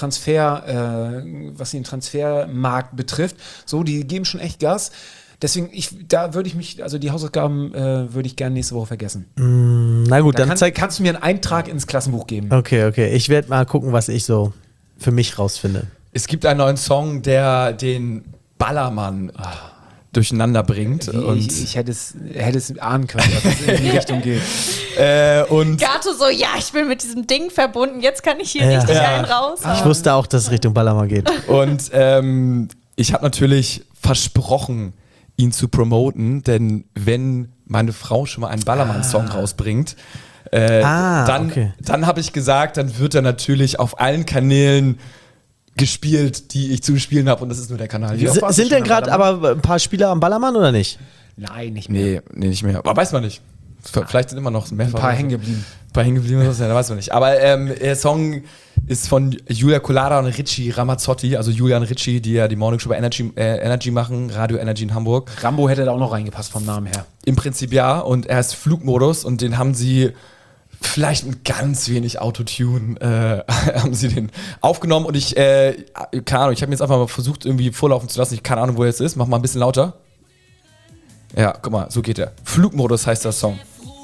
Transfermarkt betrifft. So, die geben schon echt Gas. Deswegen, die Hausaufgaben würde ich gerne nächste Woche vergessen. Na gut, dann Kannst du mir einen Eintrag ins Klassenbuch geben? Okay. Ich werde mal gucken, was ich so für mich rausfinde. Es gibt einen neuen Song, der den Ballermann durcheinander bringt. Ich hätte es ahnen können, dass es in die Richtung geht. Und Gato so, ja, ich bin mit diesem Ding verbunden, jetzt kann ich hier richtig einen raus. Ich wusste auch, dass es Richtung Ballermann geht. Und ich habe natürlich versprochen, ihn zu promoten, denn wenn meine Frau schon mal einen Ballermann-Song rausbringt, dann habe ich gesagt, dann wird er natürlich auf allen Kanälen gespielt, die ich zu spielen habe, und das ist nur der Kanal hier. Sind denn gerade aber ein paar Spieler am Ballermann oder nicht? Nein, nicht mehr. Nee, nicht mehr. Aber weiß man nicht. Vielleicht sind immer noch mehr. Ein paar hängen geblieben. Ein paar hängen geblieben, da weiß man nicht. Aber der Song ist von Julia Colada und Richie Ramazzotti, also Julia und Richie, die ja die Morning Show bei Energy machen, Radio Energy in Hamburg. Rambo hätte da auch noch reingepasst vom Namen her. Im Prinzip ja, und er ist Flugmodus, und den haben sie vielleicht mit ganz wenig Autotune haben sie den aufgenommen, und ich, keine Ahnung, ich habe jetzt einfach mal versucht, irgendwie vorlaufen zu lassen. Ich keine Ahnung, wo er jetzt ist. Mach mal ein bisschen lauter. Ja, guck mal, so geht er. Flugmodus heißt der Song.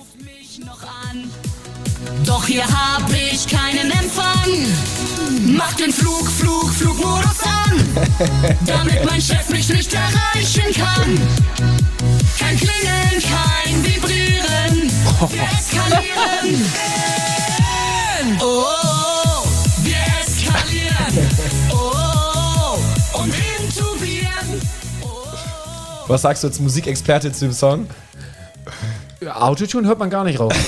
Doch hier hab ich keinen Empfang. Mach den Flugmodus an, damit mein Chef mich nicht erreichen kann. Kein Klingeln, kein Vibrieren, wir eskalieren. Oh, wir eskalieren. Oh, und intubieren. Was sagst du als Musikexperte zu dem Song? Autotune hört man gar nicht raus.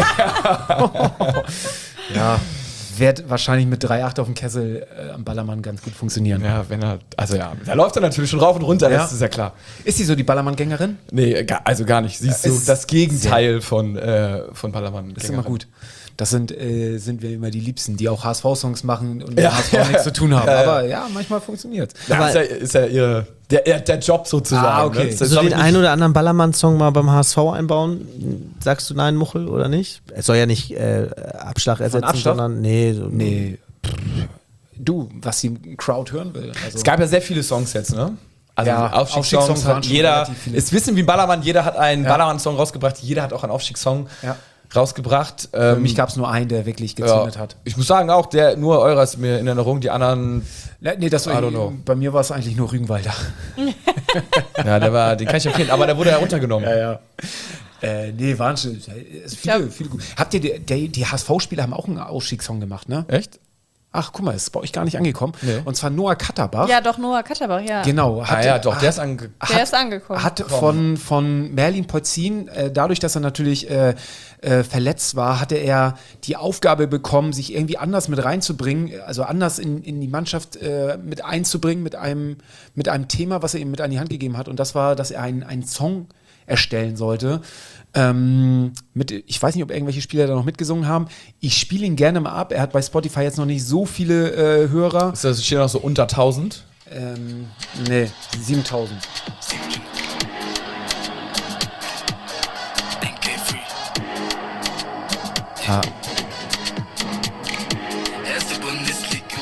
Ja, wird wahrscheinlich mit 3,8 auf dem Kessel am Ballermann ganz gut funktionieren. Ja, da läuft er natürlich schon rauf und runter, Ja. das ist ja klar. Ist sie so die Ballermann-Gängerin? Nee, gar nicht. Sie ist so Ist das Gegenteil von Ballermann. Das ist immer gut. Das sind wir immer die Liebsten, die auch HSV-Songs machen und mit HSV nichts zu tun haben. Aber ja, manchmal funktioniert es. Ja, ist ja der Job sozusagen. Ah, okay. Ne? Das So den einen oder anderen Ballermann-Song mal beim HSV einbauen? Sagst du nein, Muchel, oder nicht? Es soll ja nicht Abschlag ersetzen, Abschlag? sondern Nee. Du, was die Crowd hören will. Also Es gab ja sehr viele Songs jetzt, ne? Also Ja, Aufstiegssongs Aufstiegssongs waren hat schon jeder. relativ viele. Ist Wissen wie ein Ballermann, jeder hat einen Ballermann-Song rausgebracht, jeder hat auch einen Aufstiegssong rausgebracht. für mich gab es nur einen, der wirklich gezündet hat. Ich muss sagen, auch nur eurer ist mir in Erinnerung, die anderen. Nee, das I don't know. bei mir war es eigentlich nur Rügenwalder. Ja, den kann ich empfehlen, aber der wurde ja runtergenommen. Ja. Nee, Wahnsinn. Viele gut. Habt ihr die HSV-Spieler haben auch einen Ausstiegssong gemacht, ne? Echt? Ach, guck mal, ist bei euch gar nicht angekommen. Nee. Und zwar Noah Katterbach. Ja, doch, Noah Katterbach, ja. Genau. Der ist Der ist angekommen. Hat von Merlin Polzin, dadurch, dass er natürlich verletzt war, hatte er die Aufgabe bekommen, sich irgendwie anders mit reinzubringen, also anders in die Mannschaft mit einzubringen, mit einem Thema, was er ihm mit an die Hand gegeben hat. Und das war, dass er einen Song erstellen sollte. Ich weiß nicht, ob irgendwelche Spieler da noch mitgesungen haben. Ich spiele ihn gerne mal ab. Er hat bei Spotify jetzt noch nicht so viele Hörer. Ist das steht noch so unter 1000? Nee, 7000. Ah. Erste Bundesliga,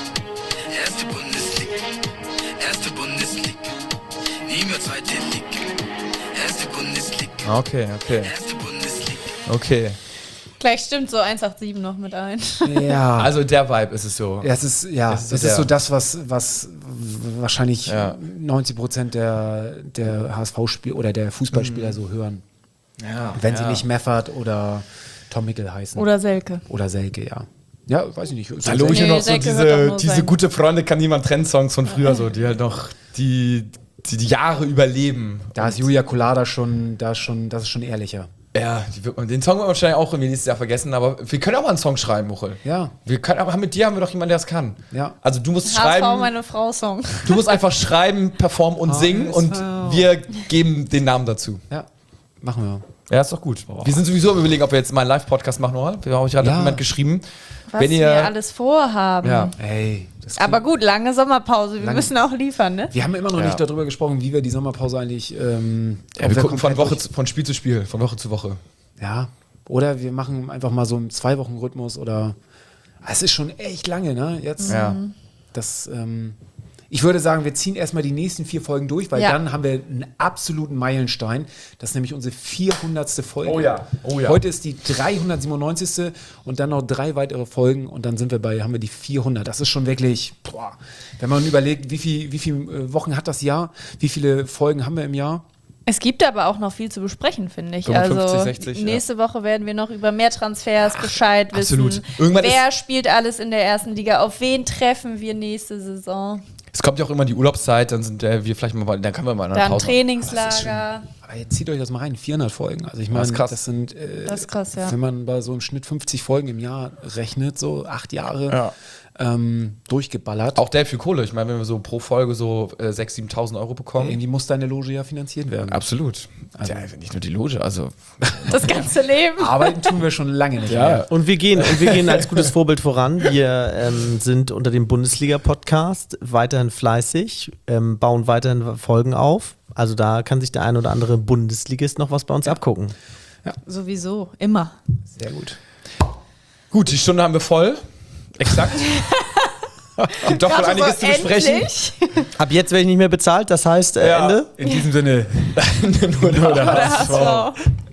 nie mehr zweite Liga. Erste Bundesliga, Okay. erste Bundesliga. Okay. Gleich stimmt so 187 noch mit ein. Ja. Also der Vibe ist es so. Ja, es ist so das, was wahrscheinlich 90% der HSV-Spieler oder der Fußballspieler so hören. Ja, Wenn sie nicht Meffert oder Tom Mickel heißen. Oder Selke. Oder Selke, ja. Ja, weiß ich nicht. Da lobe ich Nee, noch so Selke hört auch nur diese sein. gute Freunde kann niemand trennen Songs von früher, so, die halt noch die Jahre überleben. Da ist Julia Colada schon, das ist schon ehrlicher. Ja, den Song wird man wahrscheinlich auch irgendwie nächstes Jahr vergessen, aber wir können auch mal einen Song schreiben, Muchel. Ja. Aber mit dir haben wir doch jemanden, der das kann. Ja. Also du musst HSV, schreiben, meine Frau Song. du musst einfach schreiben, performen und singen und wir geben den Namen dazu. Ja, machen wir. Ja, ist doch gut. Wir sind sowieso am Überlegen, ob wir jetzt mal einen Live-Podcast machen, oder? Wir haben euch gerade jemand geschrieben. Was Wenn ihr, wir alles vorhaben. ja. Ey, das Aber gut, lange Sommerpause. Wir Lang- müssen auch liefern, ne? wir haben immer noch nicht darüber gesprochen, wie wir die Sommerpause eigentlich Ja, wir gucken von Spiel zu Spiel, von Woche zu Woche. Ja, oder wir machen einfach mal so einen 2-Wochen-Rhythmus oder es ist schon echt lange, ne? Jetzt. Ja. Das, ich würde sagen, wir ziehen erstmal die nächsten 4 Folgen durch, weil Ja. dann haben wir einen absoluten Meilenstein. Das ist nämlich unsere 400. Folge. Oh ja. Heute ist die 397. und dann noch 3 weitere Folgen und dann haben wir die 400. Das ist schon wirklich, wenn man überlegt, wie viele Wochen hat das Jahr, wie viele Folgen haben wir im Jahr? Es gibt aber auch noch viel zu besprechen, finde ich. 55, 60, nächste Woche werden wir noch über mehr Transfers Bescheid wissen. absolut. Irgendwann Wer spielt alles in der ersten Liga? Auf wen treffen wir nächste Saison? Es kommt ja auch immer die Urlaubszeit, dann sind wir vielleicht mal, dann können wir mal eine Dann Pause. Trainingslager. Aber jetzt zieht euch das mal rein, 400 Folgen. Also ich meine, Das ist krass. das ist krass, ja. Wenn man bei so einem Schnitt 50 Folgen im Jahr rechnet, so 8 Jahre durchgeballert. Auch der viel Kohle. Ich meine, wenn wir so pro Folge so 6.000, 7.000 Euro bekommen. Irgendwie muss deine Loge ja finanziert werden. Absolut. Also, nicht nur die Loge, also. Das ganze Leben. Arbeiten tun wir schon lange nicht mehr. Und wir gehen als gutes Vorbild voran. Wir sind unter dem Bundesliga-Podcast weiterhin fleißig, bauen weiterhin Folgen auf. Also da kann sich der ein oder andere Bundesligist noch was bei uns abgucken. Sowieso, immer. Sehr gut. Gut, die Stunde haben wir voll. Exakt. Gibt doch wohl einiges zu besprechen. Ab jetzt werde ich nicht mehr bezahlt, das heißt Ende. In diesem Sinne. nur der Oder HSV.